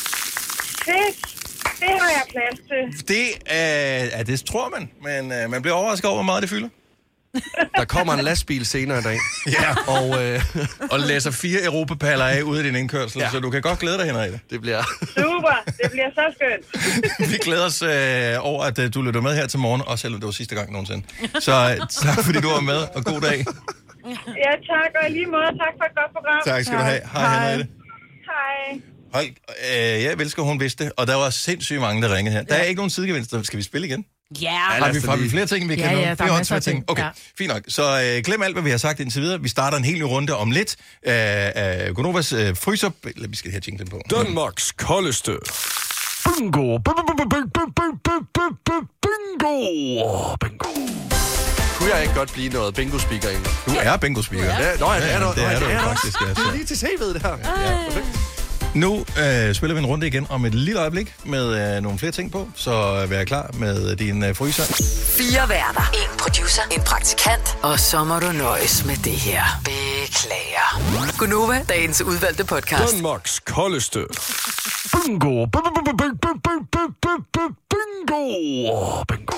Det har jeg plads til. Det tror man, men man bliver overrasket over, hvor meget det fylder. Der kommer en lastbil senere i dag. Ja, og læser 4 europapaller af ude i din indkørsel, så du kan godt glæde dig, Henriette. Det bliver... Super, det bliver så skønt. Vi glæder os over, at du lytter med her til morgen, også selvom det var sidste gang nogensinde. Så tak, fordi du var med, og god dag. Ja, tak, og i lige måde. Tak for et godt program. Tak skal du have. Hej, Henriette. Hej. Jeg elsker, hun vidste, og der var sindssygt mange, der ringede her. Der er ikke nogen sidegevinster. Skal vi spille igen? Har vi flere ting, vi kan nå? Ja, der er masser af ting. Okay, fint nok. Så glem alt, hvad vi har sagt indtil videre. Vi starter en helt ny runde om lidt. Gonovas fryser... Vi skal have jinglen på. Danmarks koldeste bingo. Bingo. Kunne jeg ikke godt blive noget bingo-speaker egentlig? Du er bingo-speaker. Ja, det er du faktisk. Det er lige til CV'et, det her. Nu spiller vi en runde igen om et lille øjeblik med nogle flere ting på, så vær klar med din fryser. 4 værter, 1 producer, 1 praktikant, og så må du nøjes med det her. Beklager. Gunova, dagens udvalgte podcast. Danmarks koldeste bingo. Bingo.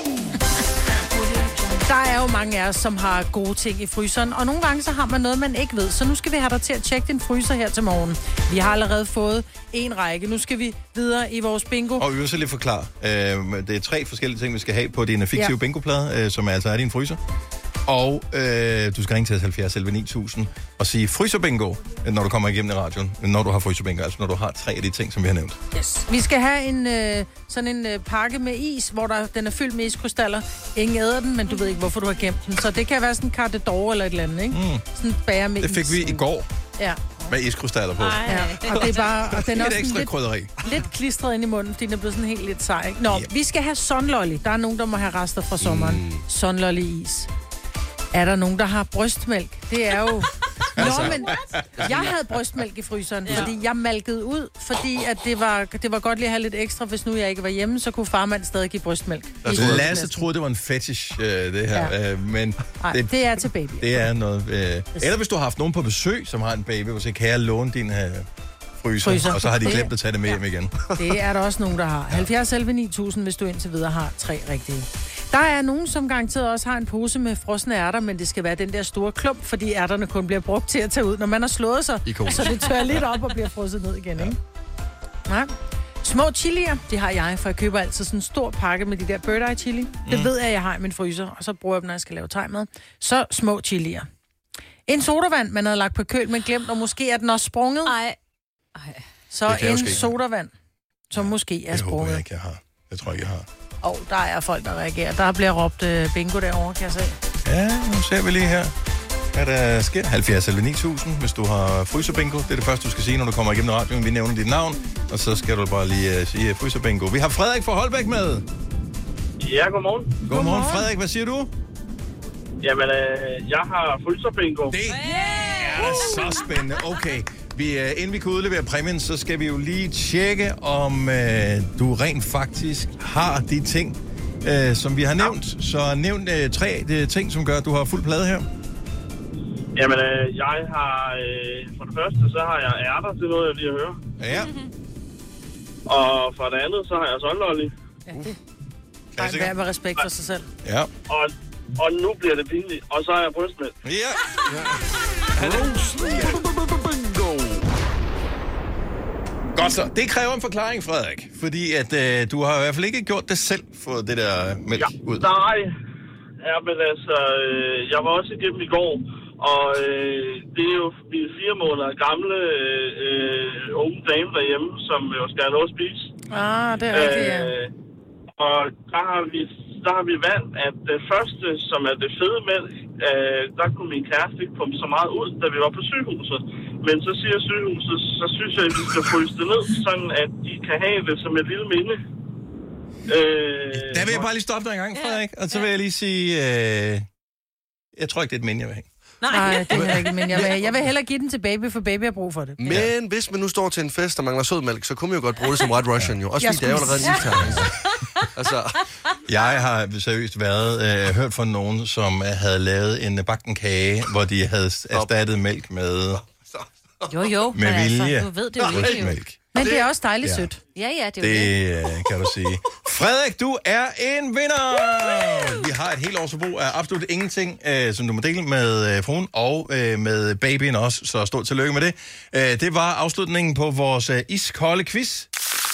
Der er jo mange af os, som har gode ting i fryseren, og nogle gange så har man noget, man ikke ved. Så nu skal vi have dig til at tjekke din fryser her til morgen. Vi har allerede fået en række. Nu skal vi videre i vores bingo. Og vi vil så lige forklare. Det er 3 forskellige ting, vi skal have på din fiktive bingoplade, som altså er din fryser. Og du skal ringe til 70 11 9000 og sige fryserbingo, når du kommer igennem i radioen. Når du har fryserbingo, altså når du har 3 af de ting, som vi har nævnt. Yes. Vi skal have sådan en pakke med is, hvor den er fyldt med iskrystaller. Ingen æder den, men du ved ikke, hvorfor du har gemt den. Så det kan være sådan en carte d'or eller et eller andet, ikke? Sådan en bager med det fik vi i går. Ja. Med iskrystaller på. Ja, og det er bare... Og den er også ekstra krydderi. Lidt klistret ind i munden, fordi den er blevet sådan helt lidt sej, ikke? Nå, vi skal have sunlolly. Der er nogen, der må have rester fra sommeren. Sunlolly is. Er der nogen, der har brystmælk? Det er jo... Nå, men jeg havde brystmælk i fryseren, fordi jeg malkede ud, fordi at det var godt lige at have lidt ekstra, hvis nu jeg ikke var hjemme, så kunne farmand stadig give brystmælk. Lasse troede, det var en fetish, det her, men... Nej, det er til baby. Det er noget... Eller hvis du har haft nogen på besøg, som har en baby, så kan jeg låne din fryser, og så har de glemt at tage det med hjem igen. Det er der også nogen, der har. 70 11 9000, hvis du indtil videre har 3 rigtige. Der er nogen, som garanteret også har en pose med frosne ærter, men det skal være den der store klump, fordi ærterne kun bliver brugt til at tage ud, når man har slået sig. Så det tørrer lidt op og bliver frosset ned igen, ikke? Nej. Små chilier, det har jeg, for jeg køber altid sådan en stor pakke med de der bird eye chili. Det ved jeg har i min fryser, og så bruger jeg dem, når jeg skal lave thai-mad. Så små chilier. En sodavand, man havde lagt på køl, men glemt, og måske er den også sprunget. Ej. Så en sodavand, som måske er sprunget. Det håber jeg ikke, jeg har. Det tror jeg ikke, jeg har. Og der er folk, der reagerer. Der bliver råbt bingo derovre, kan jeg se. Ja, nu ser vi lige her, hvad der sker. 70 11 9000, hvis du har fryserbingo. Det er det første, du skal sige, når du kommer igennem radioen. Vi nævner dit navn, og så skal du bare lige sige fryserbingo. Vi har Frederik fra Holbæk med. Ja, godmorgen. Godmorgen, Frederik. Hvad siger du? Jamen, jeg har fryserbingo. Det er så spændende. Okay. Inden vi kan udlevere præmien, så skal vi jo lige tjekke, om du rent faktisk har de ting, som vi har nævnt. Så nævn 3 ting, som gør, at du har fuld plade her. Jamen, jeg har... for det første, så har jeg ærter til noget, jeg lige har hørt. Ja. Og for det andet, så har jeg sunlolly. Ja, det er med respekt for sig selv. Ja. Og nu bliver det pinligt. Og så har jeg brystmælk. Ja. Godt så. Det kræver en forklaring, Frederik. Fordi at du har i hvert fald ikke gjort det selv for det der mælk ud. Nej. Ja, men altså, jeg var også igennem i går. Og det er jo min 4 måneder gamle unge dame derhjemme, som jo skal have noget at spise. Det er rigtigt, ja. Og der har vi valgt, at det første, som er det fede mælk, der kunne min kæreste ikke pumpe så meget ud, da vi var på sygehuset. Men så siger sygehuset, så synes jeg, at vi skal fryse det ned, sådan at de kan have det som et lille minde. Der vil jeg bare lige stoppe dig en gang, Frederik. Og så vil jeg lige sige, jeg tror ikke, det er et minde, jeg vil have. Nej, det er ikke, men jeg vil hellere give den til baby, for baby har brug for det. Men hvis man nu står til en fest, og mangler sødmælk, så kunne man jo godt bruge det som White Russian, jo. Også fordi det er jo allerede en isterning. Altså. Jeg har seriøst hørt fra nogen, som havde lavet en bakken kage, hvor de havde erstattet mælk med... Jo, med vilje. Altså, du ved det jo ikke. Mælk. Men det er også dejligt sødt. Ja, det er jo det kan du sige. Frederik, du er en vinder! Vi har et helt års forbrug af absolut ingenting, som du må dele med fruen og med babyen også, så stort tillykke med det. Det var afslutningen på vores iskolde quiz.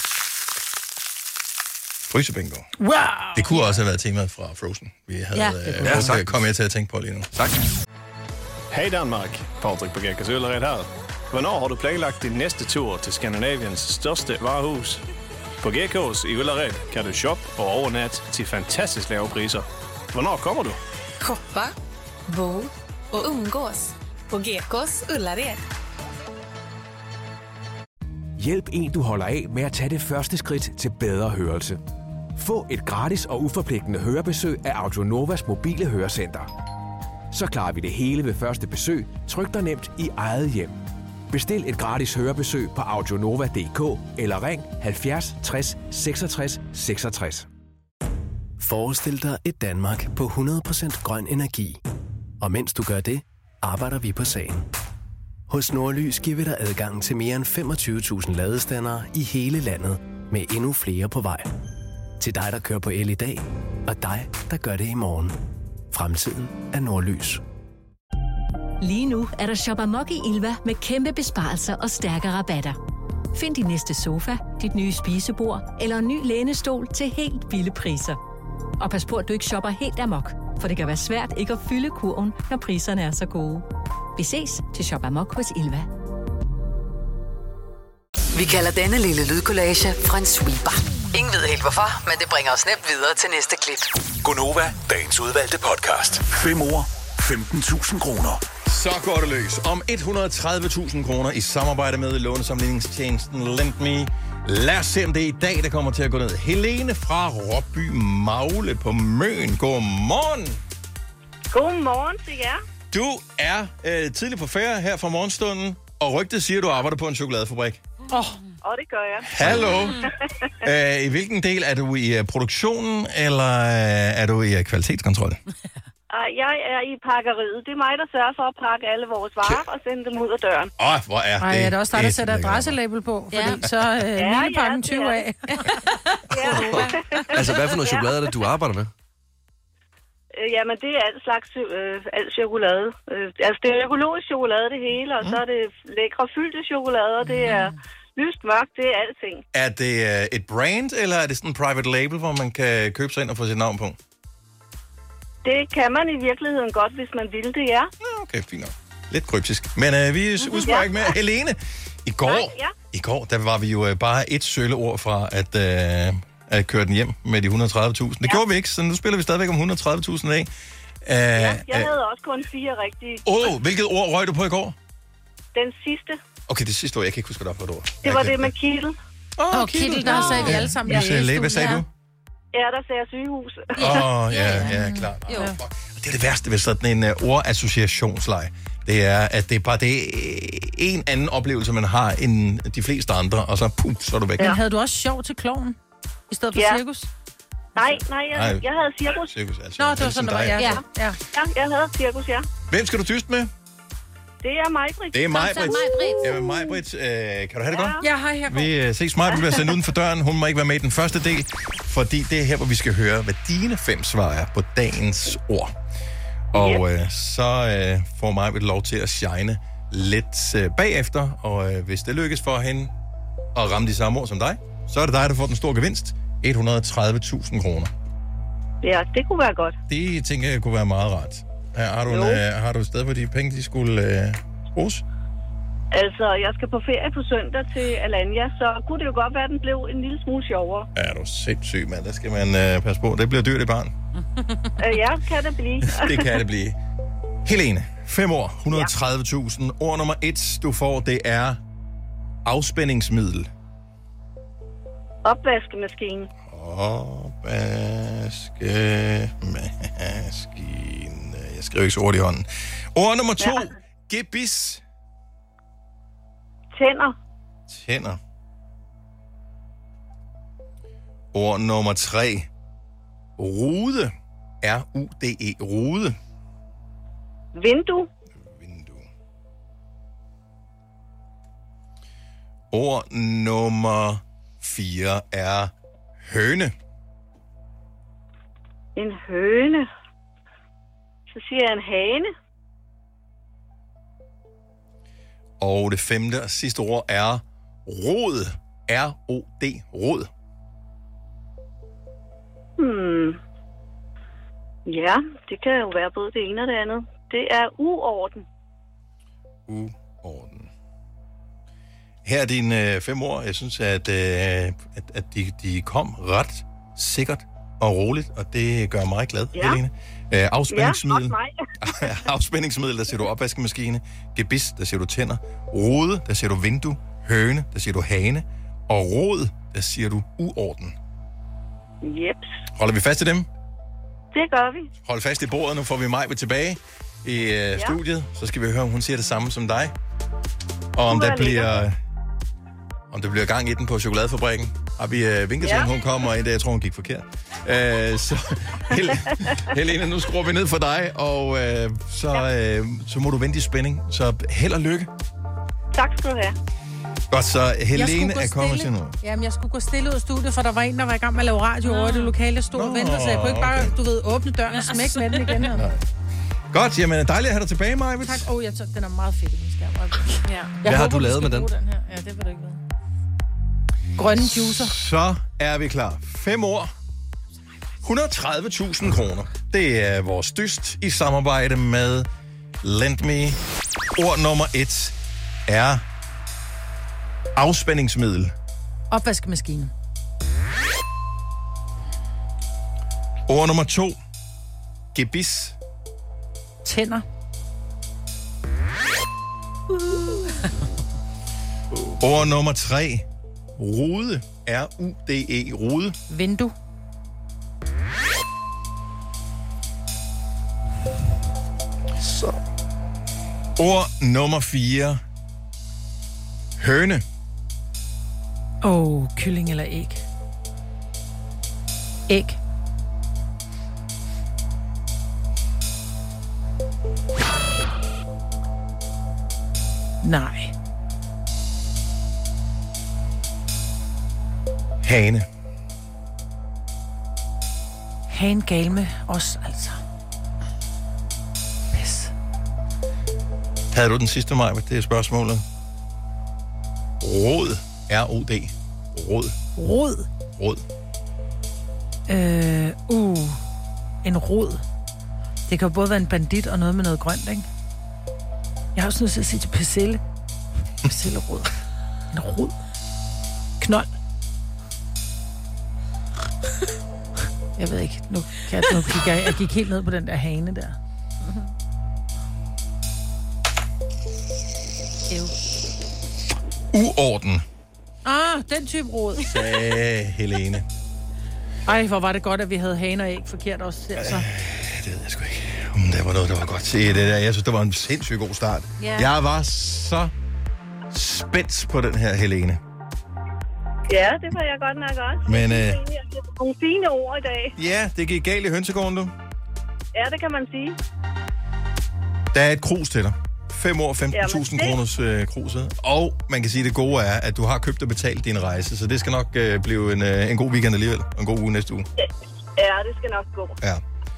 Frysebingo. Wow! Det kunne også have været temaet fra Frozen. Vi havde kommet jeg til at tænke på lige nu. Tak. Hej Danmark, Patrick på Gækkes Øllered her. Hvornår har du planlagt din næste tur til Skandinaviens største varehus? På Gekås i Ullared kan du shoppe og overnatte til fantastisk lave priser. Hvornår kommer du? Shoppa, bo och umgås på Gekås Ullared. Hjælp en, du holder af med at tage det første skridt til bedre hørelse. Få et gratis og uforpligtende hørebesøg af Audionovas mobile hørecenter. Så klarer vi det hele ved første besøg, tryk dig nemt i eget hjem. Bestil et gratis hørebesøg på audionova.dk eller ring 70 60 66 66. Forestil dig et Danmark på 100% grøn energi. Og mens du gør det, arbejder vi på sagen. Hos Nordlys giver vi dig adgang til mere end 25.000 ladestandere i hele landet, med endnu flere på vej. Til dig, der kører på el i dag, og dig, der gør det i morgen. Fremtiden er Nordlys. Lige nu er der Shop Amok i Ilva med kæmpe besparelser og stærke rabatter. Find din næste sofa, dit nye spisebord eller en ny lænestol til helt billige priser. Og pas på, at du ikke shopper helt amok, for det kan være svært ikke at fylde kurven, når priserne er så gode. Vi ses til Shop Amok hos Ilva. Vi kalder denne lille lydkollage en sweeper. Ingen ved helt hvorfor, men det bringer os nemt videre til næste klip. Gonova, dagens udvalgte podcast. 5 år, 15.000 kroner. Så går det løs. Om 130.000 kroner i samarbejde med lånesamligningstjenesten LendMe. Lad os se, om det er i dag, der kommer til at gå ned. Helene fra Råby Magle på Møn. Godmorgen. Godmorgen til jer. Du er tidligt på ferie her fra morgenstunden, og rygtet siger, at du arbejder på en chokoladefabrik. Og det gør jeg. Hallo. I hvilken del er du i produktionen, eller er du i kvalitetskontrol? Jeg er i pakkeriet. Det er mig, der sørger for at pakke alle vores varer og sende dem ud af døren. Hvor er det? Ej, er det også dig, der sætter adresselabel på? Fordi så pakken 20 af. Altså, hvad for noget chokolade er det, du arbejder med? Jamen, det er alt slags alt chokolade. Altså, det er økologisk chokolade, det hele, og så er det lækre fyldte chokolade, og det er lyst mørkt, det er alting. Er det et brand, eller er det sådan en private label, hvor man kan købe sig ind og få sit navn på? Det kan man i virkeligheden godt, hvis man vil det, ja. Okay, fint nok. Lidt kryptisk. Men vi udsprager ikke mere. Helene, i går, der var vi jo bare et sølle ord fra at køre den hjem med de 130.000. Det gjorde vi ikke, så nu spiller vi stadigvæk om 130.000 af. Jeg havde også kun 4 rigtige. Hvilket ord røg du på i går? Den sidste. Okay, det sidste ord. Jeg kan ikke huske, hvad der var for et ord. Det var det med kittel. Kittel, der sagde vi alle sammen. Hvad sagde du? Ja, der sagde jeg sygehus. Ja, klart. Det er det værste ved sådan en ordassociationsleg. Det er, at det er bare en anden oplevelse, man har end de fleste andre, og så så er du væk. Men havde du også sjov til klovnen i stedet for cirkus? Nej, jeg havde cirkus. Altså. Nå, det var sådan, der var, ja, jeg havde cirkus, ja. Hvem skal du dyste med? Det er Maj-Britt. Det er Maj-Britt. Jamen, Maj-Britt, kan du have det godt? Ja, hej her. Vi ses. Maj-Britt bliver sendt uden for døren. Hun må ikke være med i den første del, fordi det er her, hvor vi skal høre, hvad dine 5 svar er på dagens ord. Og så får Maj-Britt lov til at shine lidt bagefter, og hvis det lykkes for hende at ramme de samme ord som dig, så er det dig, der får den store gevinst. 130.000 kroner. Ja, det kunne være godt. Det tænker jeg kunne være meget rart. Har du et sted, hvor de penge, de skulle bruges? Altså, jeg skal på ferie på søndag til Alanya, så kunne det jo godt være, at den blev en lille smule sjovere. Er du sindssyg, mand. Der skal man passe på. Det bliver dyrt i barn. Ja, kan det blive. Det kan det blive. Helene, 5 år, 130.000. Ord nummer 1, du får, det er afspændingsmiddel. Opvaskemaskine. Opvaskemaskine. Jeg skriver ikke så hurtigt i hånden. Ord nummer 2, gebis. Tænder. Ord nummer 3, rude. R-U-D-E, rude. Vindue. Ord nummer 4 er høne. En høne. Så siger jeg en hane. Og det 5. og sidste ord er rod. R-O-D, rod. Ja, det kan jo være både det ene og det andet. Det er uorden. Uorden. Her er dine 5 ord. Jeg synes, at de kom ret sikkert og roligt, og det gør mig glad, Helene. Afspændingsmiddel. Afspændingsmiddel, der siger du opvaskemaskine. Gebis, der siger du tænder. Rode, der siger du vindue. Høne, der siger du hane. Og rod, der siger du uorden. Jeps. Holder vi fast i dem? Det gør vi. Hold fast i bordet, nu får vi Maj tilbage i studiet. Så skal vi høre, om hun siger det samme som dig. Og om der bliver gang i den på chokoladefabrikken. Har vi vinket til, hun kommer ind, jeg tror, hun gik forkert. Så Helene, nu skruer vi ned for dig, og så må du vente i spænding. Så held og lykke. Tak skal du have. Godt, så Helene er kommet til noget. Jamen, jeg skulle gå stille ud af studiet, for der var en, der var i gang med at lave radio over det lokale. Jeg stod og ventede, så jeg kunne ikke bare, åbne døren og smække med den igen. Godt, jamen dejligt at have dig tilbage, Maja. Tak. Den er meget fedt, min skærm. Hvad har du lavet med den? Ja, det vil du ikke vide. Grønne juicer. Så er vi klar. 5 ord. 130.000 kroner. Det er vores dyst i samarbejde med LendMe. Ord nummer 1 er afspændingsmiddel. Opvaskemaskine. Ord nummer 2. Gebis. Tænder. Ord nummer 3. Rude. R-U-D-E. Rude. Vindue. Så. Ord nummer 4. Høne. Kylling eller æg. Æg. Nej. Hane. Hane gal med os, altså. Pis. Havde du den sidste, Maja? Det er spørgsmålet. Rod. R-O-D. Rod. Rod? Rod. En rod. Det kan jo både være en bandit og noget med noget grønt, ikke? Jeg har også nødt til at sige til persille. Persillerod. En rod. Knold. Jeg ved ikke. Nu kigger jeg gik helt ned på den der hane der. Uorden. Den type rod. Sagde Helene. Ej, hvor var det godt, at vi havde hane og æg forkert også. Altså. Det ved jeg sgu ikke. Det var noget, der var godt til det der. Jeg synes, det var en sindssygt god start. Yeah. Jeg var så spændt på den her, Helene. Ja, det var jeg godt nok også. Men nogle fine ord i dag. Ja, det gik galt i hønsegården, du. Ja, det kan man sige. Der er et krus til dig. 5 år, 15.000 kroners kruset. Og man kan sige, det gode er, at du har købt og betalt din rejse, så det skal nok blive en god weekend alligevel. En god uge næste uge. Ja, det skal nok gå. Ja.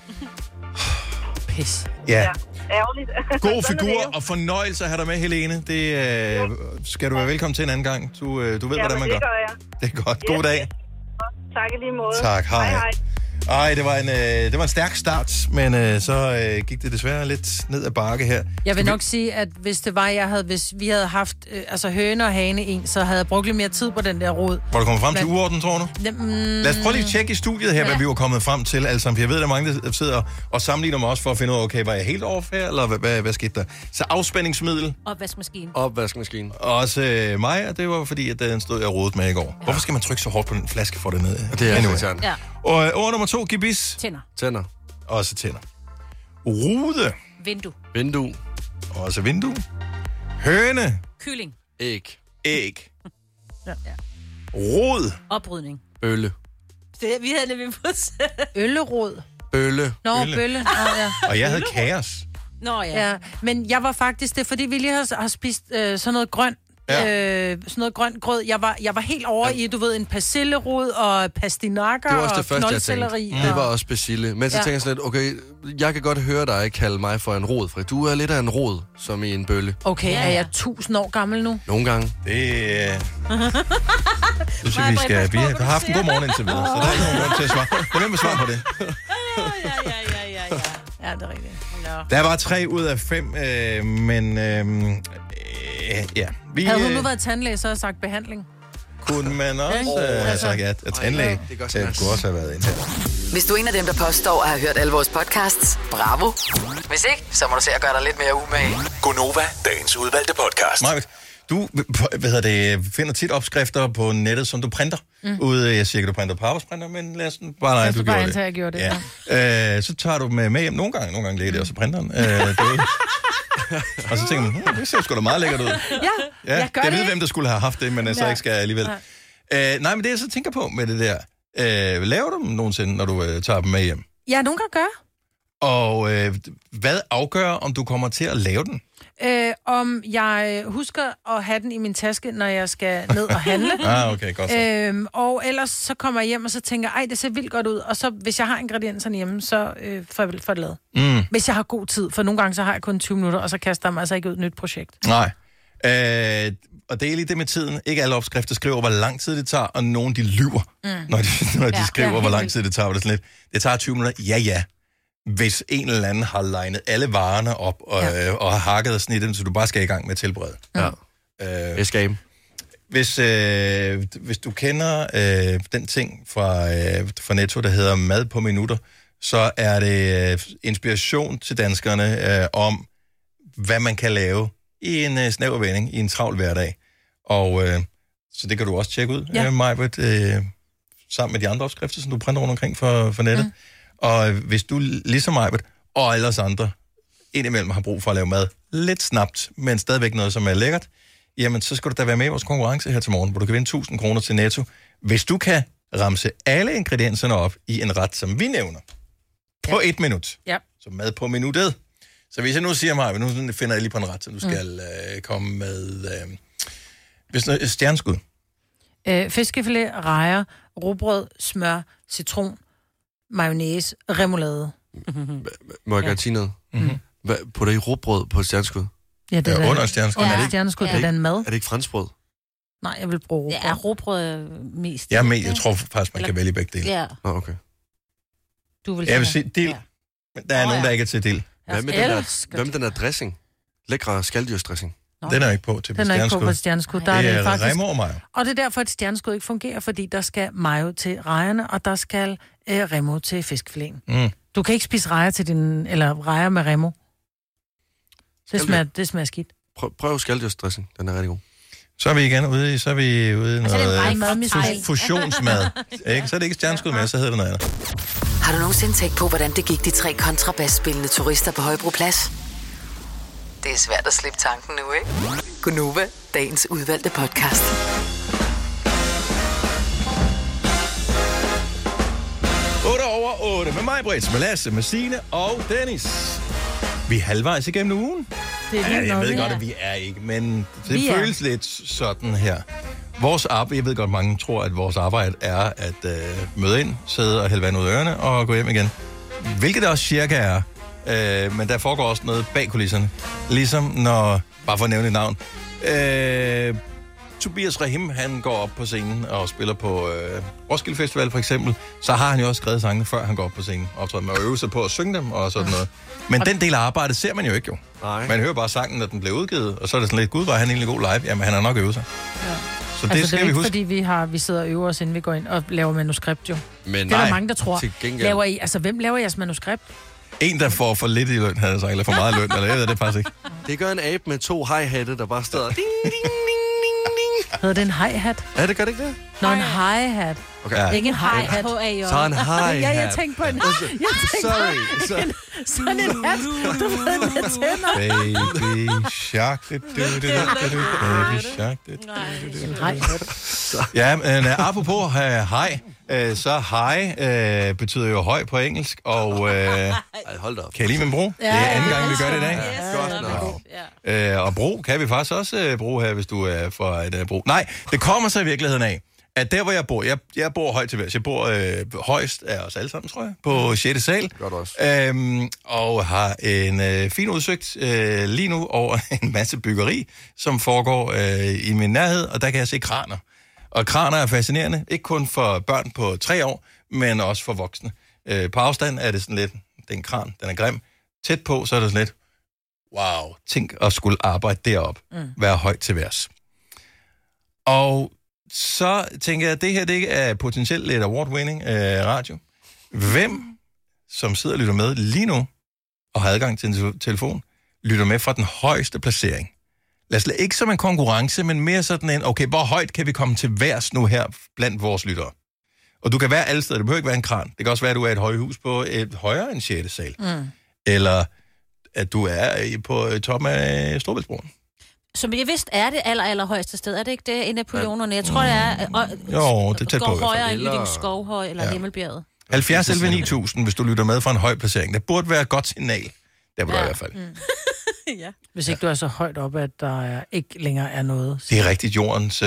Pis. Ja. Ærgerligt. God figur og fornøjelse at have dig med, Helene. Det skal du være velkommen til en anden gang. Du ved, hvordan man gør. det gør jeg. Det er godt. God dag. Tak i lige måde. Tak. Hej. Ej, det var en stærk start, men så gik det desværre lidt ned ad bakke her. Jeg vil nok sige, at hvis vi havde haft høne og hane en, så havde jeg brugt lidt mere tid på den der rod. Var du kommet frem til uorden, tror du? Lad os prøve lige at tjekke i studiet her, hvad vi var kommet frem til. Altså, for jeg ved, der er mange, der sidder og sammenligner mig også for at finde ud af, okay, var jeg helt off her, eller hvad skete der? Så afspændingsmiddel. Opvaskemaskine. Også mig, og det var fordi, at den stod jeg rodet med i går. Ja. Hvorfor skal man trykke så hårdt på den flaske for det ned? Det er irriterende. Ja. Og ord nummer 2, gebis. Tænder. Også tænder. Rude. Vindue. Også vindue. Høne. Kylling. Æg. Ja. Rod. Oprydning. Bølle. Vi havde nemlig fået Øllerod. Bølle. Bølle. Ja. Og jeg havde kaos. Nå ja. Men jeg var faktisk, det er fordi vi lige har spist sådan noget grønt. Sådan noget grønt grød. Jeg var helt over i, du ved, en persillerod og pastinakker og knoldselleri. Det var også det første, jeg tænkte. Det var også persille. Men så tænker jeg sådan lidt, okay, jeg kan godt høre dig kalde mig for en rod, for du er lidt af en rod, som i en bølle. Okay, er jeg 1000 år gammel nu? Nogle gange. Det synes vi har haft en god morgen indtil videre, så der er ikke nogen grund til at svare. Hvem vil svare på det? Ja, det er rigtigt. Der var 3 ud af 5, men Ja. Havde hun nu været tandlæge, så havde sagt behandling. Kunne man også have sagt ja. Tandlæge, det kunne også have været ind her. Hvis du er en af dem, der påstår at have hørt alle vores podcasts, bravo. Hvis ikke, så må du se at gøre dig lidt mere umage. Gonova, dagens udvalgte podcast. Marvitt, du finder tit opskrifter på nettet, som du printer. Ude, jeg siger ikke, du printer på arbejdsprinter, men lad os bare lege, du gjorde det. Jeg gjorde det, ja. Så tager du dem med hjem nogle gange ligger det også printeren. Og så tænker man, det ser sgu da meget lækkert ud. Ja, jeg gør det. Jeg ved, hvem der skulle have haft det, men så ikke skal alligevel. Nej, men det jeg så tænker på med det der, laver du dem nogensinde, når du tager dem med hjem? Ja, nogle gange gør. Og hvad afgør, om du kommer til at lave den? Om jeg husker at have den i min taske, når jeg skal ned og handle. Okay, godt så. Og ellers så kommer jeg hjem, og så tænker jeg, det ser vildt godt ud. Og så, hvis jeg har ingredienserne hjemme, så får jeg det lavet. Hvis jeg har god tid, for nogle gange så har jeg kun 20 minutter, og så kaster jeg mig altså ikke ud et nyt projekt. Nej. Og det er lige det med tiden. Ikke alle opskrifter skriver, hvor lang tid det tager, og nogen de lyver, når de skriver, hvor lang tid det tager. Det tager 20 minutter. Ja. Hvis en eller anden har legnet alle varerne op og har hakket og snittet, så du bare skal i gang med at tilberede. Escape. Hvis du kender den ting fra Netto, der hedder mad på minutter, så er det inspiration til danskerne om, hvad man kan lave i en snæver vending, i en travl hverdag. Og så det kan du også tjekke ud, Majbert, sammen med de andre opskrifter, som du printer rundt omkring for nettet. Og hvis du, ligesom Majbert og alle os andre, indimellem har brug for at lave mad lidt snapt, men stadigvæk noget, som er lækkert, jamen så skal du da være med i vores konkurrence her til morgen, hvor du kan vinde 1.000 kroner til Netto. Hvis du kan ramse alle ingredienserne op i en ret, som vi nævner, på 1 minut. Ja. Så mad på minuttet. Så hvis jeg nu siger mig, nu finder jeg lige på en ret, så du skal komme med stjerneskud. Fiskefilet, rejer, rugbrød, smør, citron, mayonnaise, remoulade. Må jeg godt sige noget? Putter I rugbrød på stjerneskud? Ja, det er under stjerneskud. Ja, stjerneskud, det er den mad. Er det ikke franskbrød? Nej, jeg vil bruge rugbrød. Ja, rugbrød mest. Jeg tror faktisk, man kan vælge begge dele. Ja. Okay. Du vil jeg vil sige dild, men der er nogen, der ikke er til dild. Hvad med den der dressing? Lækre skalddyrsdressing. Den er ikke på til stjerneskud. Den er ikke på på stjerneskud. Det er faktisk remo og mayo. Og det er derfor, at stjerneskud ikke fungerer, fordi der skal mayo til rejerne, og der skal remo til fiskefileten. Du kan ikke spise rejer til eller rejer med remo. Det smager skidt. Prøv skalddyrsdressing. Den er rigtig god. Så er vi igen ude i noget fusionsmad. Ikke? Så er det ikke stjerneskud med, så hedder det noget andet. Har du nogensinde tænkt på, hvordan det gik de 3 kontrabasspillende turister på Højbroplads? Det er svært at slippe tanken nu, ikke? Gonova, dagens udvalgte podcast. Over 8 med mig, Britt, med Lasse, med Signe og Dennis. Vi er halvvejs igennem ugen. Det er jeg ved godt, at vi er ikke, men det føles lidt sådan her. Vores arbejde, jeg ved godt, mange tror, at vores arbejde er at møde ind, sidde og hælde vand ud af ørerne og gå hjem igen. Hvilket det også cirka er. Men der foregår også noget bag kulisserne. Ligesom når, bare for at nævne et navn, Tobias Rahim, han går op på scenen og spiller på Roskilde Festival for eksempel, så har han jo også skrevet sangene, før han går op på scenen. Optræder med at øve sig på at synge dem og sådan noget. Men den del af arbejdet ser man jo ikke jo. Nej. Man hører bare sangen, når den bliver udgivet, og så er det sådan lidt, gud, var han egentlig god live? Jamen, han har nok øvet sig. Ja. Så det skal det er vi huske. Fordi vi sidder og øver os, inden vi går ind og laver manuskript jo. Men det er der mange, der tror. Laver I, hvem laver jeres manuskript? En, der får for lidt i løn, havde jeg sagt, eller for meget løn, eller jeg ved det faktisk ikke. Det gør en abe med 2 hi-hatte, der bare står ding, ding, ding, ding, ding. Hedder det en hi-hat? Ja, det gør det ikke det? Nå, en hi-hat. Okay. Ja. Ikke en hi-hat. Så en hi-hat. Ja, jeg tænkte på en... Sorry. Sådan en hat, du ved, med tænder. Baby shark, baby shark. Ja, men apropos hej, så hej betyder jo høj på engelsk, og hold da op. kan I lide min bro? Det er anden gang, vi gør det i dag. Og bro kan vi faktisk også bruge her, hvis du er fra et bro. Nej, det kommer så i virkeligheden af, at der, hvor jeg bor, jeg bor højt til værs. Jeg bor højst af os alle sammen, tror jeg, på 6. sal. Godt også. Og har en fin udsigt lige nu over en masse byggeri, som foregår i min nærhed, og der kan jeg se kraner. Og kraner er fascinerende, ikke kun for børn på 3 år, men også for voksne. På afstand er det sådan lidt, det er en kran, den er grim. Tæt på, så er det sådan lidt, Wow, tænk at skulle arbejde derop. Være højt til værs. Og så tænker jeg, at det her det er potentielt lidt award-winning radio. Hvem, som sidder og lytter med lige nu, og har adgang til en telefon, lytter med fra den højeste placering? Lad os ikke som en konkurrence, men mere sådan en, okay, hvor højt kan vi komme til værs nu her blandt vores lyttere? Og du kan være alle steder, det behøver ikke være en kran. Det kan også være, at du er et højhus på et højere end 6. sal. Eller at du er på toppen af Storebæltsbroen. Som jeg vidste, er det allerhøjeste sted. Er det ikke det, en af pylonerne? Jeg tror, det er... Jo, det er tæt på. Går højere end Jyllinge Skovhøj eller Himmelbjerget. 70 11 9000, hvis du lytter med fra en høj placering. Det burde være et godt signal. Der burde i hvert fald. Ja. Hvis ikke du er så højt op, at der ikke længere er noget. Det er rigtigt, jordens...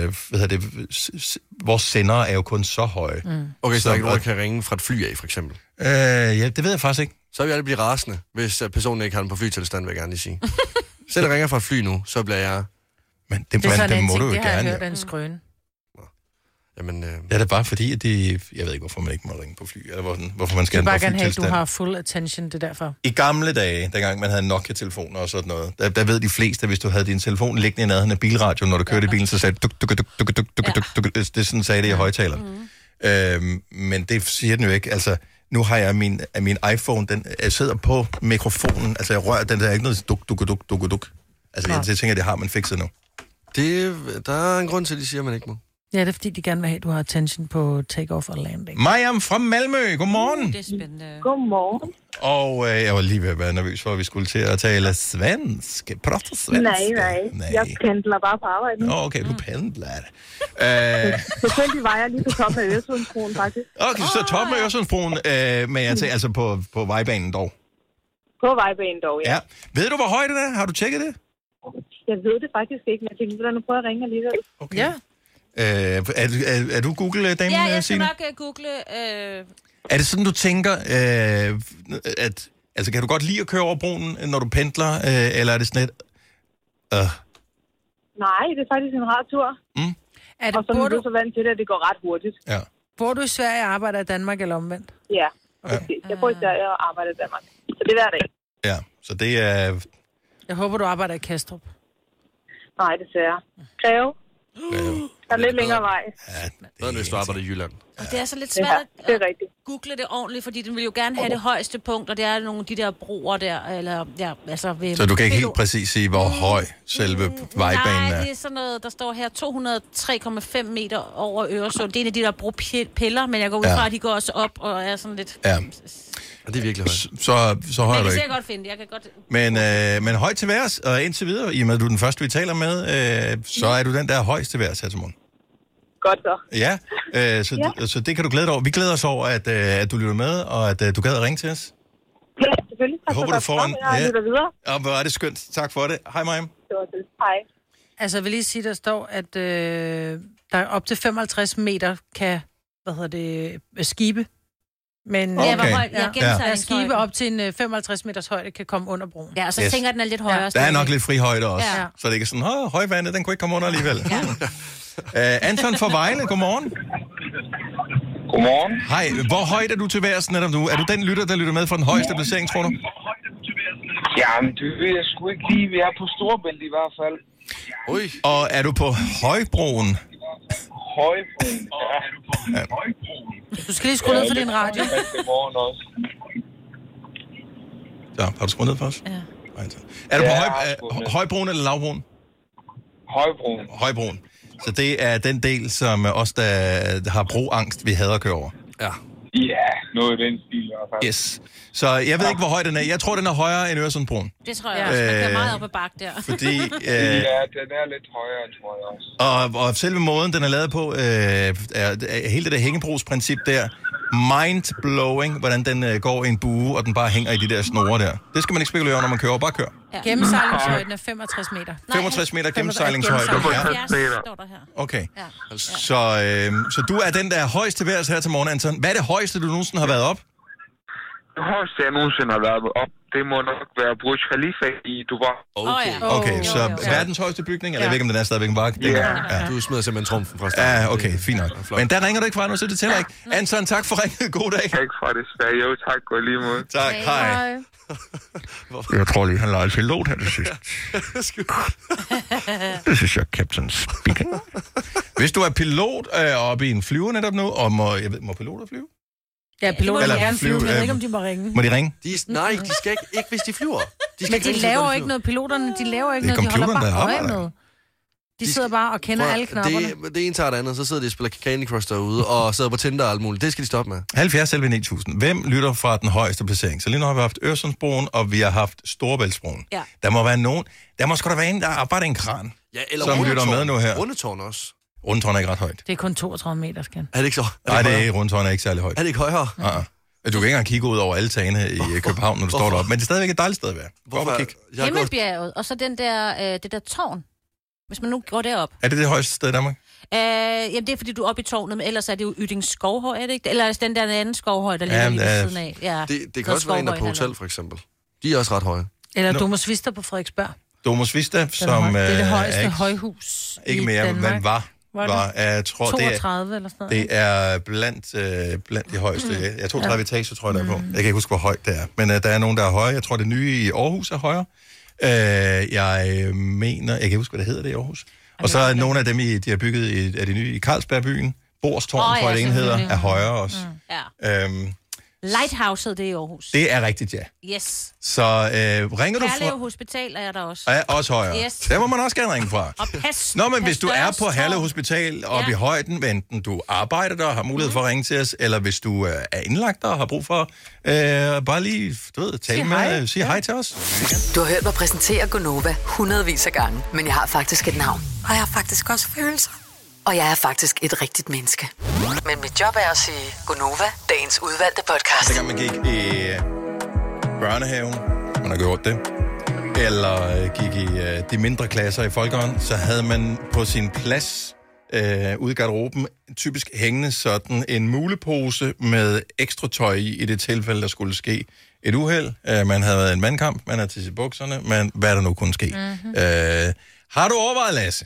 vores sendere er jo kun så høje. Okay, så der er ikke nogen, der kan ringe fra et fly af, for eksempel? Ja, det ved jeg faktisk ikke. Så vil jeg aldrig blive rasende, hvis personen ikke har den på flytilstand, vil jeg gerne lige sige. Selv ringer fra et fly nu, så bliver jeg... Men det må du jo gerne. Det har jeg hørt af en skrøne. Jamen, det er da bare fordi, at det... Jeg ved ikke, hvorfor man ikke må ringe på fly, eller hvorfor man skal have en flytilstand. Du bare gerne have, at du har full attention, det er derfor. I gamle dage, dengang man havde Nokia-telefoner og sådan noget, der ved de fleste, at hvis du havde din telefon liggende i nærheden af bilradioen, når du kørte i bilen, så sagde det duk. Det sådan sagde det i højtaleren. Men det siger den jo ikke. Altså, nu har jeg min iPhone, jeg sidder på mikrofonen, altså jeg rører den, der er ikke noget duk. Altså, jeg tænker, det har man fikset nu. Der er en grund til, at de siger, at man ikke må. Ja, det er fordi, de gerne vil have, at du har attention på take-off og landing. Mariam fra Malmø, godmorgen. Det er spændende. Godmorgen. Og jeg var lige ved at være nervøs for, at vi skulle til at tale svensk. Prata svensk. Nej. Jeg pendler bare på arbejde nu. Okay, du pendler. Selvfølgelig var jeg lige på toppen af Øresundsbroen, faktisk. Okay, så toppen af Øresundsbroen, men jeg tænker altså på vejbanen dog. På vejbanen dog, ja. Ved du, hvor højt det er? Har du tjekket det? Jeg ved det faktisk ikke, men jeg tænkte, hvordan du prøver at ringe alligevel. Okay. Ja. Er du Google-damen, Ja, jeg skal Signe? nok google... Er det sådan, du tænker, at... Altså, kan du godt lide at køre over broen, når du pendler, eller er det sådan et... Nej, det er faktisk en rar tur. Og så er du så vant til det, at det går ret hurtigt. Ja. Bor du i Sverige og arbejder i Danmark, eller omvendt? Ja, jeg bor i Sverige og arbejder i Danmark. Så det er hver dag. Ja, så det er... Jeg håber, du arbejder i Kastrup. Nej, desværre. Greve. Der er lidt længere vej. Ja, hvis du arbejder i Jylland. Og det er så lidt svært at google det ordentligt, fordi den vil jo gerne have det højeste punkt, og det er nogle af de der broer der, eller ja, altså ved... Så du kan ikke helt præcis sige, hvor høj selve vejbanen er? Nej, det er sådan noget, der står her 203,5 meter over Øresund. Det er en af de der bropiller, men jeg går ud fra, at de går også op og er sådan lidt... Ja. Og det er virkelig højt. Så højt er det du kan ikke. jeg godt finde, jeg kan godt... Men højt til værs, og indtil videre, i og med at du er den første, vi taler med, så er du den der højst til værs her til morgen. Godt så. Ja, så det kan du glæde dig over. Vi glæder os over, at du lytter med, og at du gad at ringe til os. Ja, selvfølgelig. Jeg håber, du får en... Jeg lytter videre. Og hvor er det skønt. Tak for det. Hej, Mariam. Det var det. Hej. Altså, jeg vil lige sige, der står, at der op til 55 meter kan, skibe. Men okay. Hvor højt? Ja, skibe op til en 55 meters højde kan komme under broen. Ja, og så tænker den er lidt højere. Der er nok lidt fri højde også. Ja. Så det er ikke sådan, højvandet, den kunne ikke komme under alligevel. Anton fra Vejle, godmorgen. Godmorgen. Hej, hvor højt er du til værs netop nu? Er du den lytter, der lytter med fra den højeste placering, tror du? Jamen, det ved jeg sgu ikke lige. Vi er på Storebælt i hvert fald. Ui. Og er du på Højbroen? Højbroen, ja. Du skal lige skrue ned for din radio. Godmorgen også. Så, har du skruet ned for os? Ja. Er du på Højbroen eller Lavbroen? Højbroen. Højbroen. Så det er den del, som os, der har broangst, vi hader at køre over. Ja. Ja, noget i den stil i hvert fald. Yes. Så jeg ved ikke, hvor høj den er. Jeg tror, den er højere end Øresundsbroen. Det tror jeg også. Man kører meget op ad bakke der. Fordi... ja, den er lidt højere, tror jeg også. Og selve måden, den er lavet på, er hele det der hængebrugsprincip der, mind-blowing, hvordan den går i en bue, og den bare hænger i de der snore der. Det skal man ikke spekulere over, når man kører. Bare kør. Ja. Gennemsejlingshøjden er 65 meter. 65 meter gennemsejlingshøjde. Okay. Ja. Så du er den der højeste værs her til morgen, Anton. Hvad er det højeste, du nogensinde har været op? Det højeste, jeg nogensinde har været op, det må nok være Burj Khalifa i Dubai. Okay, så verdens højeste bygning, eller jeg ved ikke, om den er stadigvæk en bakke? Ja. Du smider simpelthen trumfen fra starten. Ja, okay, fint nok. Men der ringer du ikke fra nu, så det tæller ikke. Anton, tak for ringet. God dag. Tak for det, Sverige. Jo, tak. God lige måde. Tak, hej. Jeg tror lige, han lader pilot her til sidst. This is your captain speaking. Hvis du er pilot oppe i en flyver netop nu, og må piloter flyve? Ja, piloter må gerne flyve, men jeg ved ikke, om de må ringe. Må de ringe? Nej, de skal ikke hvis de flyver. Men de laver ikke noget, piloterne, de laver ikke noget, de holder bare øje med. De sidder bare og kender alle knapperne. Det ene tager det andet, så sidder de og spiller Candy Crush derude, og sidder på Tinder og alt muligt. Det skal de stoppe med. 70 selv 9000. Hvem lytter fra den højeste placering? Så lige nu har vi haft Øresundsbroen, og vi har haft Storebæltsbroen. Ja. Der må være nogen. Der må sgu da være en, der arbejder i en kran. Ja, eller som lytter med nu her. Rundetårn også. Rundetårn er ikke ret højt. Det er kun 32 meter, skal. Er det ikke så? Nej, det er ikke. Rundetårn er ikke særlig højt. Er det ikke højere? Du kan ikke engang kigge ud over alle tagene i København, når du står deroppe. Men det er stadigvæk et dejligt sted at være. Hvorfor? Himmelbjerget, og så det der tårn. Hvis man nu går derop. Er det højeste sted i Danmark? Jamen, det er, fordi du er oppe i tårnet, men ellers er det jo Yding Skovhøj, er det ikke? Eller den der anden skovhøj, der ligger lige ved siden af. Ja, det kan også være en, der på hotel, for eksempel. De er også ret høje. Eller Domus Vista på Frederiksberg. Domus Vista, som... Det er det højeste højhus ikke mere, men var. Jeg tror, 32 eller sådan noget. Det er blandt de højeste. Jeg 32 etager, tror jeg, der er på. Jeg kan ikke huske, hvor højt det er. Men der er nogen, der er høje. Jeg tror, det nye i Aarhus er højere. Jeg mener... Jeg kan ikke huske, hvad det hedder det i Aarhus. Og så er nogle af dem, de har bygget af de nye i Carlsbergbyen. Borstårn, tror jeg, det ene hedder, er højere også. Lighthouse hed det i Aarhus. Det er rigtigt, ja. Yes. Så ringer du fra... Herlev Hospital er der også. Er også højere. Yes. Der må man også gerne ringe fra. Og pas. Nå, men hvis du er på Herlev Hospital oppe i højden, enten du arbejder der og har mulighed for at ringe til os, eller hvis du er indlagt der og har brug for bare lige, tale med, sige hej til os. Du har hørt mig præsentere Gonova hundredvis af gange, men jeg har faktisk et navn. Og jeg har faktisk også følelser. Og jeg er faktisk et rigtigt menneske. Men mit job er at sige Gonova, dagens udvalgte podcast. Dengang man gik i børnehaven, man har gjort det, eller gik i de mindre klasser i folkeånd, så havde man på sin plads ude i garderoben typisk hængende sådan en mulepose med ekstra tøj i det tilfælde, der skulle ske et uheld. Man havde været en mandkamp, man havde til bukserne, men hvad der nu kunne ske. Mm-hmm. Har du overvejet, Lasse,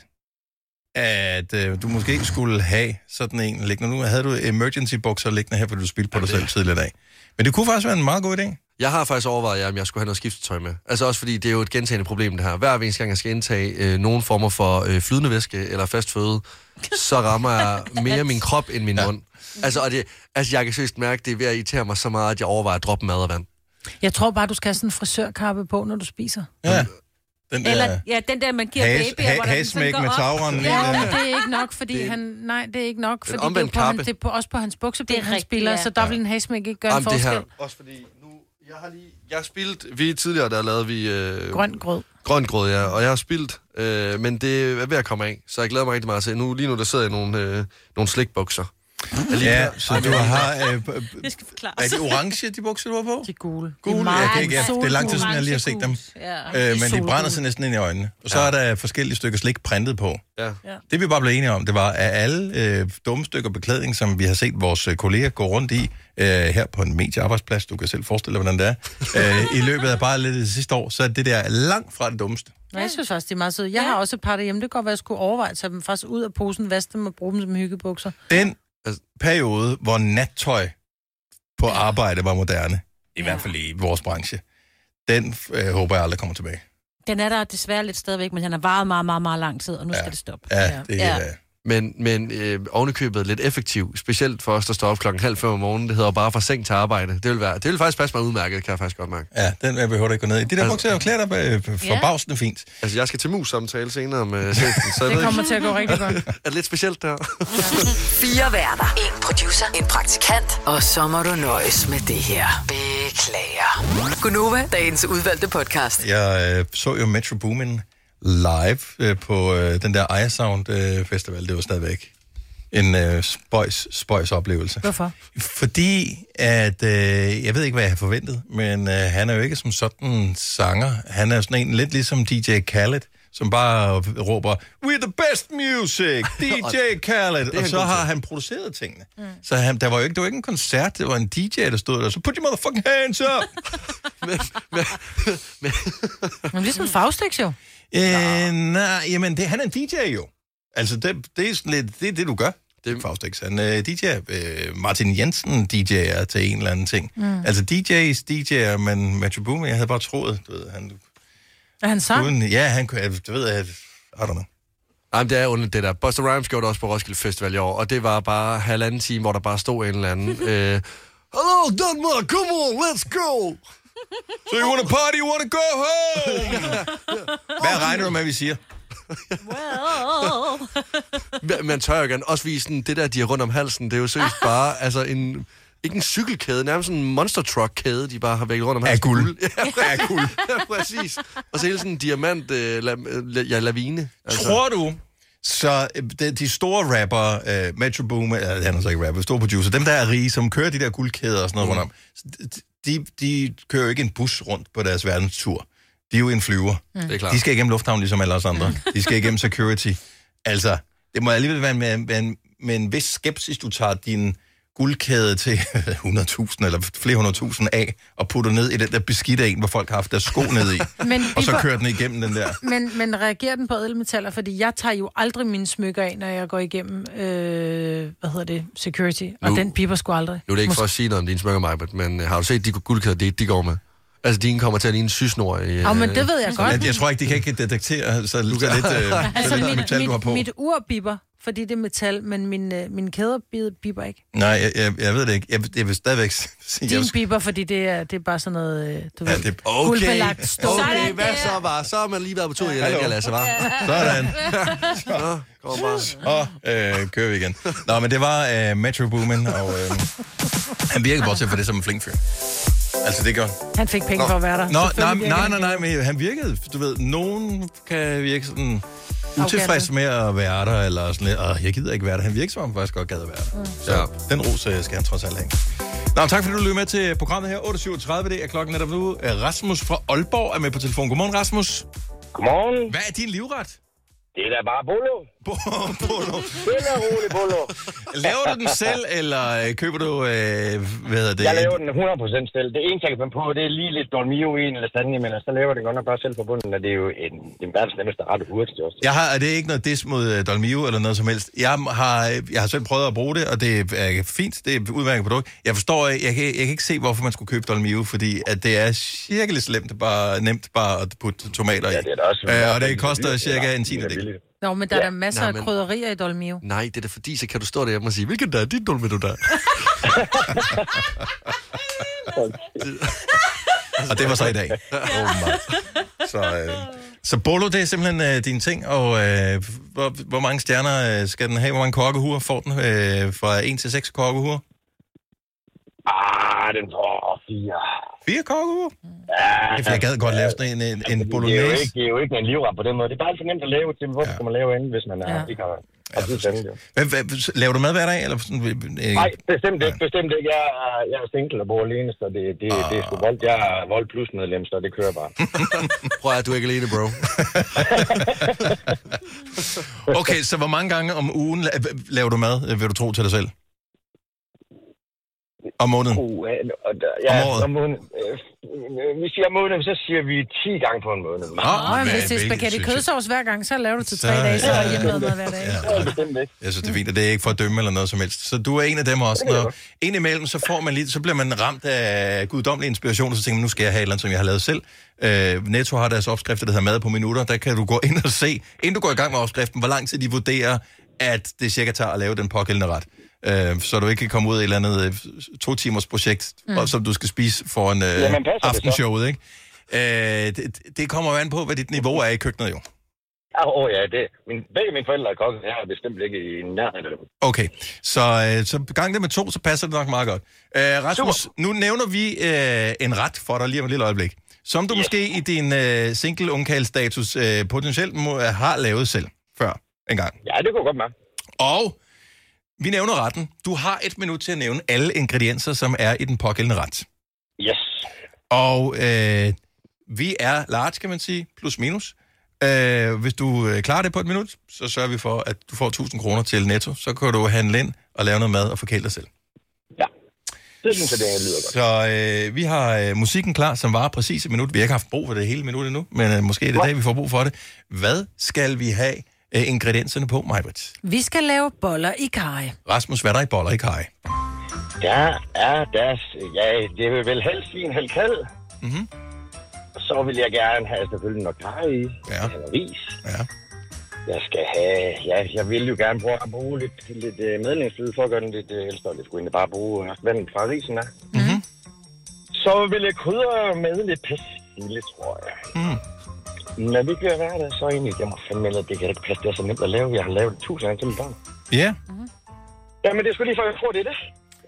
at du måske ikke skulle have sådan en liggende? Nu havde du emergency-bukser liggende her, fordi du spildte på dig selv tidligere dag. Men det kunne faktisk være en meget god idé. Jeg har faktisk overvejet, om jeg skulle have noget skiftetøj med. Altså også fordi, det er jo et gentagende problem, det her. Hver eneste gang, jeg skal indtage nogen former for flydende væske eller fast føde, så rammer jeg mere min krop end min mund. Altså jeg kan seriøst mærke, det er ved at irritere mig så meget, at jeg overvejer at droppe mad og vand. Jeg tror bare, du skal have sådan en frisørkappe på, når du spiser. Ja. Den der, man giver babyer, hvor den sådan går med tagrenden. Ja, men det er ikke nok, fordi det er ikke nok, fordi det er også på hans bukseben, han spiller, så der vil en hasmæk ikke gøre en forskel. Det her, også fordi nu, jeg har spildt, vi lavede vi... Grøn grød, ja, og jeg har spildt, men det er ved at komme af, så jeg glæder mig rigtig meget til. Lige nu, der sidder jeg nogle slikbukser. Ja, så du har... det skal forklares. Er det orange, de bukser, du har på? De er gule. Gule? Det er lang tid siden, jeg lige har set dem. Ja. Men de brænder sig næsten ind i øjnene. Og så er der forskellige stykker slik printet på. Ja. Det vi bare blev enige om, det var, at alle dumme stykker beklædning, som vi har set vores kolleger gå rundt i, her på en mediearbejdsplads, du kan selv forestille dig, hvordan det er, i løbet af bare lidt det sidste år, så er det der langt fra det dummeste. Ja, jeg synes faktisk, det er meget sødt. Jeg har også et par derhjemme. Det kan godt være, at jeg skulle overveje at tage dem faktisk ud af posen, vaske dem og bruge dem som hyggebukser. Den periode, hvor nattøj på arbejde var moderne, i hvert fald i vores branche, den håber jeg aldrig kommer tilbage. Den er der desværre lidt stadigvæk, men den har varet meget, meget, meget lang tid, og nu skal det stoppe. Ja, det er... Men ovenikøbet lidt effektiv, specielt for os, der står op 4:30 om morgenen, det hedder bare fra seng til arbejde. Det vil faktisk passe mig udmærket, kan jeg faktisk godt mærke. Ja, den behøver du ikke gå ned i. De der bukser er jo klæder dig forbavsende fint. Altså, jeg skal til mus-samtale senere med chefen, så det kommer til at gå rigtig godt. Er det lidt specielt der? 4 værter, 1 producer, 1 praktikant, og så må du nøjes med det her. Beklager. Gonova, dagens udvalgte podcast. Jeg så jo Metro Boomin live på den der Aya Sound Festival. Det var stadigvæk en spøjs oplevelse. Hvorfor? Fordi at, jeg ved ikke, hvad jeg har forventet, men han er jo ikke som sådan sanger. Han er sådan en lidt ligesom DJ Khaled, som bare råber, we're the best music, DJ Khaled. Og så har han produceret tingene. Så der var jo ikke en koncert, det var en DJ, der stod der, så put your motherfucking hands up. Men ligesom Faustix jo. Nej, jamen, han er en DJ jo. Altså, det er sådan lidt, det er det, du gør. Det er Faustix. Han DJ'er. Martin Jensen DJ'er til en eller anden ting. Altså, DJ'er, men Metro Boomin, jeg havde bare troet, du ved, han... Er han sang? Ja, han kunne, det ved jeg, I don't know. Jamen, det er underligt det der. Busta Rhymes gjorde det også på Roskilde Festival i år, og det var bare 1,5 time, hvor der bare stod en eller anden... Hello, Denmark, come on, let's go! So you wanna party, you wanna go home? Hvad regner du med, vi siger? Man tør jo gerne også vise sådan, det der, de har rundt om halsen, det er jo seriøst bare, altså ikke en cykelkæde, nærmest sådan en monster truck-kæde, de bare har vækket rundt om halsen. Af guld. Af guld. Ja, præcis. Og så hele sådan en diamant, lavine. Altså. Tror du, så de store rapper, Metro Boomin, han er så ikke rapper, store producer, dem der er rige, som kører de der guldkæder og sådan noget rundt om, de kører jo ikke en bus rundt på deres verdenstur. De er jo en flyver. Det er klart. De skal igennem lufthavn, ligesom alle os andre. De skal igennem security. Altså, det må alligevel være med en vis skepsis, du tager din guldkæde til 100.000 eller flere 100.000 af, og putter ned i den der beskidte en, hvor folk har haft deres sko ned i. Og så kører den igennem den der. Men reagerer den på ædelmetaller? Fordi jeg tager jo aldrig mine smykker af, når jeg går igennem, security. Og den piper sgu aldrig. Nu er det ikke for at sige noget om dine smykker, Majbert, men har du set de guldkæder, de går med? Altså, dine kommer til at ligne en sygsnor i... men det ved jeg godt. Jeg tror ikke, de kan ikke detektere, så du kan lidt, lidt metal, du har på. Mit ur biber, fordi det er metal, men mine kæder biber ikke. Nej, jeg ved det ikke. Jeg vil stadigvæk sige... Din biber, fordi det er bare sådan noget, du ved, guldbelagt stål. Okay, hvad så var? Så har man lige været på tur i Lasse, var? Sådan. Så kører vi igen. Nå, men det var Metro Boomin, og han virkede bortset for det som en flink fyr. Altså, det gør han fik penge for at være der. Nej, men han virkede, du ved, nogen kan virke sådan utilfreds med at være der, eller sådan lidt, jeg gider ikke være der. Han virker som om, han faktisk godt gad at være der. Så den ros skal han trods alt have. Nå, tak fordi du lytter med til programmet her. 8.37, det er klokken netop nu. Rasmus fra Aalborg er med på telefon. Godmorgen, Rasmus. Godmorgen. Hvad er din livret? Det er da bare bolo. Bolo. Det er rolig bolo. Laver du den selv, eller køber du, hvad hedder det? Jeg laver den 100% selv. Det eneste, jeg kan finde på, det er lige lidt dolmio i en eller lasagne, men så laver den godt nok bare selv på bunden, og det er jo en verdens nemmeste ret hurtigt også. Er det ikke noget diss mod dolmio eller noget som helst? Jeg har selv prøvet at bruge det, og det er fint. Det er et udmærket produkt. Jeg forstår, jeg kan ikke se, hvorfor man skulle købe dolmio, fordi at det er cirka lidt slemt, nemt bare at putte tomater i. Ja, det er da også, og det koster cirka en tiendedel. Nå, men der er masser af krydderier i dolmio. Nej, det er da fordi, så kan du stå der og sige, hvilken der er dit dolmio, der? Og det var så i dag. Så bolo, det er simpelthen din ting, og hvor mange stjerner skal den have? Hvor mange kokkehuer får den fra 1 til 6 kokkehuer? Den får 4. 4 kokkehuer? Ja. Jeg gad godt lave sådan en bolognese. Det er jo ikke en livret på den måde. Det er bare alt for nemt at lave til, hvorfor skal man lave inden, hvis man ikke har... Laver du mad hver dag? Eller sådan? Nej, bestemt ikke. Jeg er single og bor alene, så det er sgu voldt. Jeg er vold plus medlem, så det kører bare. Prøv at du er ikke alene, bro. Okay, så hvor mange gange om ugen laver du mad, vil du tro til dig selv? Om måneden? Om måneden. Vi siger om måneden, så siger vi 10 gange på en måned. Hvis det er spaghetti kødsovs hver gang, så laver du til 3 dage, så er der hjemme mad hver dag. Jeg synes, det er fint, og det er ikke for at dømme eller noget som helst. Så du er en af dem også. Når indimellem, så bliver man ramt af guddommelig inspiration, og så tænker man, nu skal jeg have et eller andet, som jeg har lavet selv. Netto har deres opskrifter, der hedder Mad på minutter. Der kan du gå ind og se, inden du går i gang med opskriften, hvor lang tid de vurderer, at det cirka tager at lave den pågældende ret. Så du ikke kan komme ud af et eller andet 2-timers projekt, som du skal spise foran aftenshowet, ikke? Det kommer jo an på, hvad dit niveau er i køkkenet, jo. Begge mine forældre er kokke, jeg er bestemt ikke i nærheden af dem. Okay, så gang det med 2, så passer det nok meget godt. Rasmus, nu nævner vi en ret for dig lige om et lille øjeblik, som du måske i din single ungkarlsstatus potentielt har lavet selv før en gang. Ja, det kunne godt være. Og vi nævner retten. Du har 1 minut til at nævne alle ingredienser, som er i den pågældende ret. Yes. Og vi er large, kan man sige, plus minus. Hvis du klarer det på et minut, så sørger vi for, at du får 1.000 kroner til Netto. Så kan du handle ind og lave noget mad og forkæle dig selv. Ja, det synes jeg, det lyder godt. Så vi har musikken klar, som varer præcis et minut. Vi har ikke haft brug for det hele minut endnu, men måske er det dag, vi får brug for det. Hvad skal vi have ingredienserne på, Majbrit? Vi skal lave boller i karry. Rasmus, hvad er der i boller i karry? Det vil vel helst sige en halv kald. Mm-hmm. Så vil jeg gerne have selvfølgelig noget karry i. Ja. Noget ris. Ja. Jeg skal have... jeg vil jo gerne bruge lidt medlemsfløde for at gøre den lidt ældre. Det skulle egentlig bare bruge vandet fra risen af. Mm-hmm. Så vil jeg krydre med lidt persille, tror jeg. Når vi bliver være der, så egentlig... Jeg må fandme med, at det kan ikke passe. Det er så nemt at lave. Jeg har lavet 1000 gange til mit barn. Ja. Jamen, det skulle lige for, jeg tror, det er det.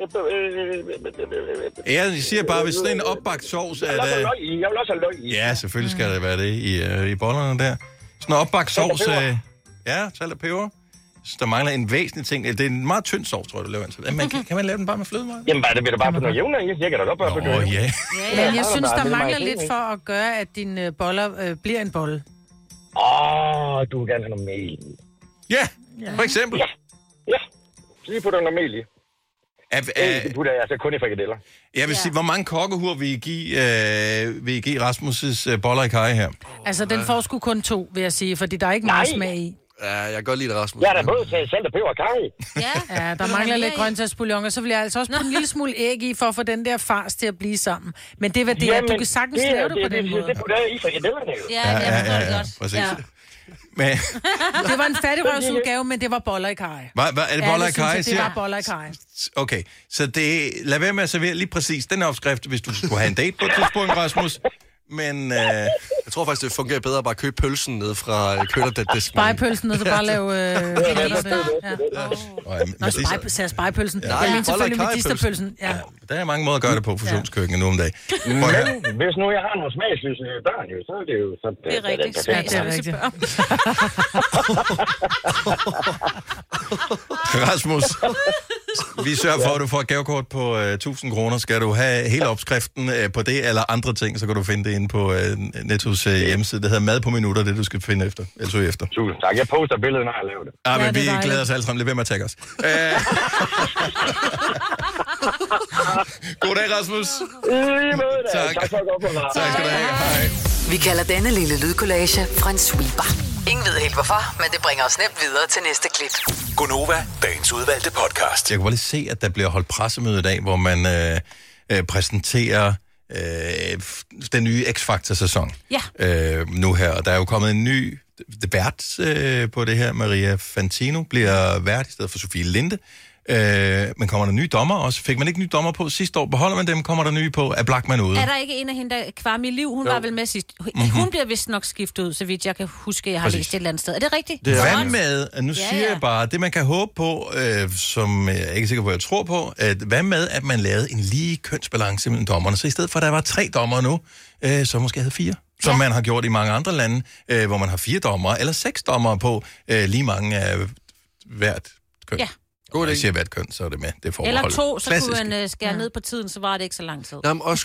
Jeg siger bare, hvis sådan en opbagt sovs er det... Jeg vil også have løg i. Ja, selvfølgelig skal det være det i bollerne der. Sådan en opbagt sovs... Ja, salt og peber. Så der mangler en væsentlig ting. Det er en meget tynd sovs, tror jeg, du laver. Kan man lave den bare med flødemad? Jamen, det bliver bare på noget jævnere. Jeg kan da godt bare på det. Ja. Men jeg synes, der mangler lidt for at gøre, at dine boller bliver en bolle. Du vil gerne have noget mel i. Ja, for eksempel. Ja. Så lige putter noget mel i. Det putter jeg altså kun i frikadeller. Jeg vil sige, hvor mange kokkehuer vil I give Rasmus' boller i karry her? Altså, den får sgu kun 2, vil jeg sige, fordi der er ikke meget smag i. Ja, jeg kan godt lide det, Rasmus. Ja, der er både salt og peber og karry. Ja, der mangler lidt grøntsagsbouillon, og så vil jeg altså også putte en lille smule æg i, for at få den der fars til at blive sammen. Men det er det, at du kan sagtens lave det på den måde. Det putter jeg i frikadellerne. Ja, godt. Præcis. Ja. Men... Det var en fattigrøvsudgave, men det var boller i karry. Er det boller i karry? Det var boller i karry. Okay, så lad være med at servere lige præcis den opskrift, hvis du skulle have en date på et tidspunkt, Rasmus. Men jeg tror faktisk, det fungerer bedre at bare købe pølsen ned fra køllerdisken. Spejepølsen, og så bare lave... spejepølsen. Jeg mener selvfølgelig medisterpølsen. Ja. Der er mange måder at gøre det på fusionskøkkenet nu om dagen. Men hvis nu jeg har nogle smagsløse børn, så er det jo sådan... Det er rigtigt. Smagsløse børn. Rasmus, vi sørger for, at du får et gavekort på 1.000 kroner. Skal du have hele opskriften på det eller andre ting, så kan du finde det inde på Nettos hjemmeside. Det hedder Mad på minutter, det du skal finde efter. Eller søge efter. Tusind tak. Jeg poster billedet, når jeg laver det. Men vi glæder os alle sammen. Lad være med at tagge os. God dag, Rasmus. Tak. Tak skal du have. Hej. Vi kalder denne lille lydkollage en sweeper. Ingen ved helt hvorfor, men det bringer os nemt videre til næste klip. Gonova, dagens udvalgte podcast. Jeg kunne bare lige se, at der bliver holdt pressemøde i dag, hvor man præsenterer den nye X-Factor-sæson. Ja. Nu her, og der er jo kommet en ny vært på det her. Maria Fantino bliver vært i stedet for Sofie Linde. Men kommer der nye dommer også? Fik man ikke nye dommer på sidste år? Beholder man dem? Kommer der nye på? Er Blackman ude? Er der ikke en af hende, der Kvarmi Liv? Hun var vel med sidst. Hun bliver vist nok skiftet ud, så vidt jeg kan huske, jeg har læst et eller andet sted. Er det rigtigt? Hvad med, nu siger jeg bare, det man kan håbe på, som jeg er ikke sikker på, at jeg tror på, at hvad med, at man lavede en lige kønsbalance mellem dommerne? Så i stedet for, at der var 3 dommer nu, så måske havde 4. Som man har gjort i mange andre lande, hvor man har 4 dommere, eller 6 dommere på lige mange af hvert køn. Ja. Når jeg siger hvert køn, så er det med. Det er eller 2, så klassisk. Kunne man skære ned på tiden, så var det ikke så lang tid. Jamen, også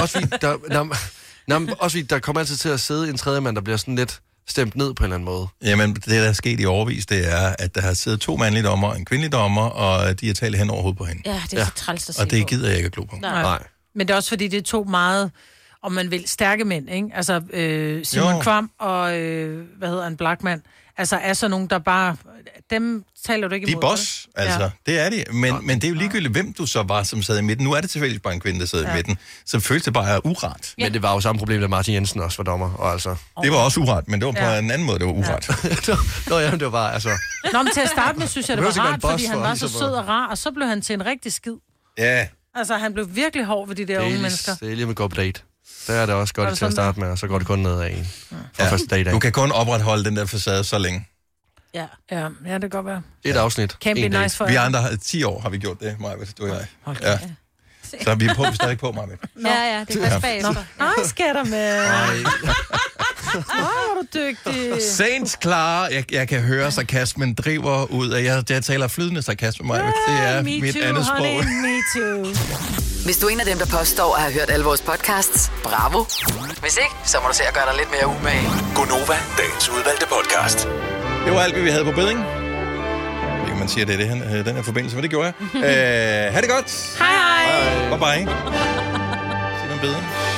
fordi der kommer altid til at sidde en tredje mand, der bliver sådan lidt stemt ned på en eller anden måde. Jamen, det der er sket i årevis, det er, at der har siddet 2 mandlige dommer og en kvindelig dommer, og de har talt hen over hovedet på hende. Ja, det er så træls at se og det på. gider jeg ikke at glo på. Nej. Men det er også fordi, det er 2 meget, om man vil, stærke mænd, ikke? Altså, Simon Kvam og, hvad hedder han, Blackman. Altså, er så nogen, der bare... Dem taler du ikke imod. De er boss, altså. Ja. Det er de. Men det er jo ligegyldigt, hvem du så var, som sad i midten. Nu er det tilfældigvis bare en kvinde, der sad i midten. Så føles det bare uret. Ja. Men det var jo samme problem, da Martin Jensen også var dommer. Og altså... Det var også uret, men det var på en anden måde, det var uret. Det var bare, altså... Nå, men til at starte med, synes jeg, det var rart, fordi han var så sød og rar, og så blev han til en rigtig skid. Ja. Altså, han blev virkelig hård ved de der unge mennesker. Det er lige med gå på date. Der er det også godt til at starte med, og så går det kun ned af en. Første dag i dag. Du kan kun opretholde den der facade så længe. Ja, det kan godt være. Et afsnit. Can be nice for vi andre har 10 år har vi gjort det, Maja, du og jeg. Okay. Ja. Så er vi stadig på, Maja. Ja, det er bare bagefter. Nej, skatter med... Hvor er du dygtig. Saints Clara, jeg kan høre sarkasmen driver ud af, jeg taler flydende sarkasme med mig, det er mit andet sprog. Me too. Hvis du er en af dem, der påstår at have hørt alle vores podcasts, bravo. Hvis ikke, så må du se at gøre dig lidt mere umage. Gonova, dagens udvalgte podcast. Det var alt, hvad vi havde på beding. Ikke, man siger, det er den her forbindelse, men det gjorde jeg. Ha' det godt. Hej hej. Bye bye. Siger man beding?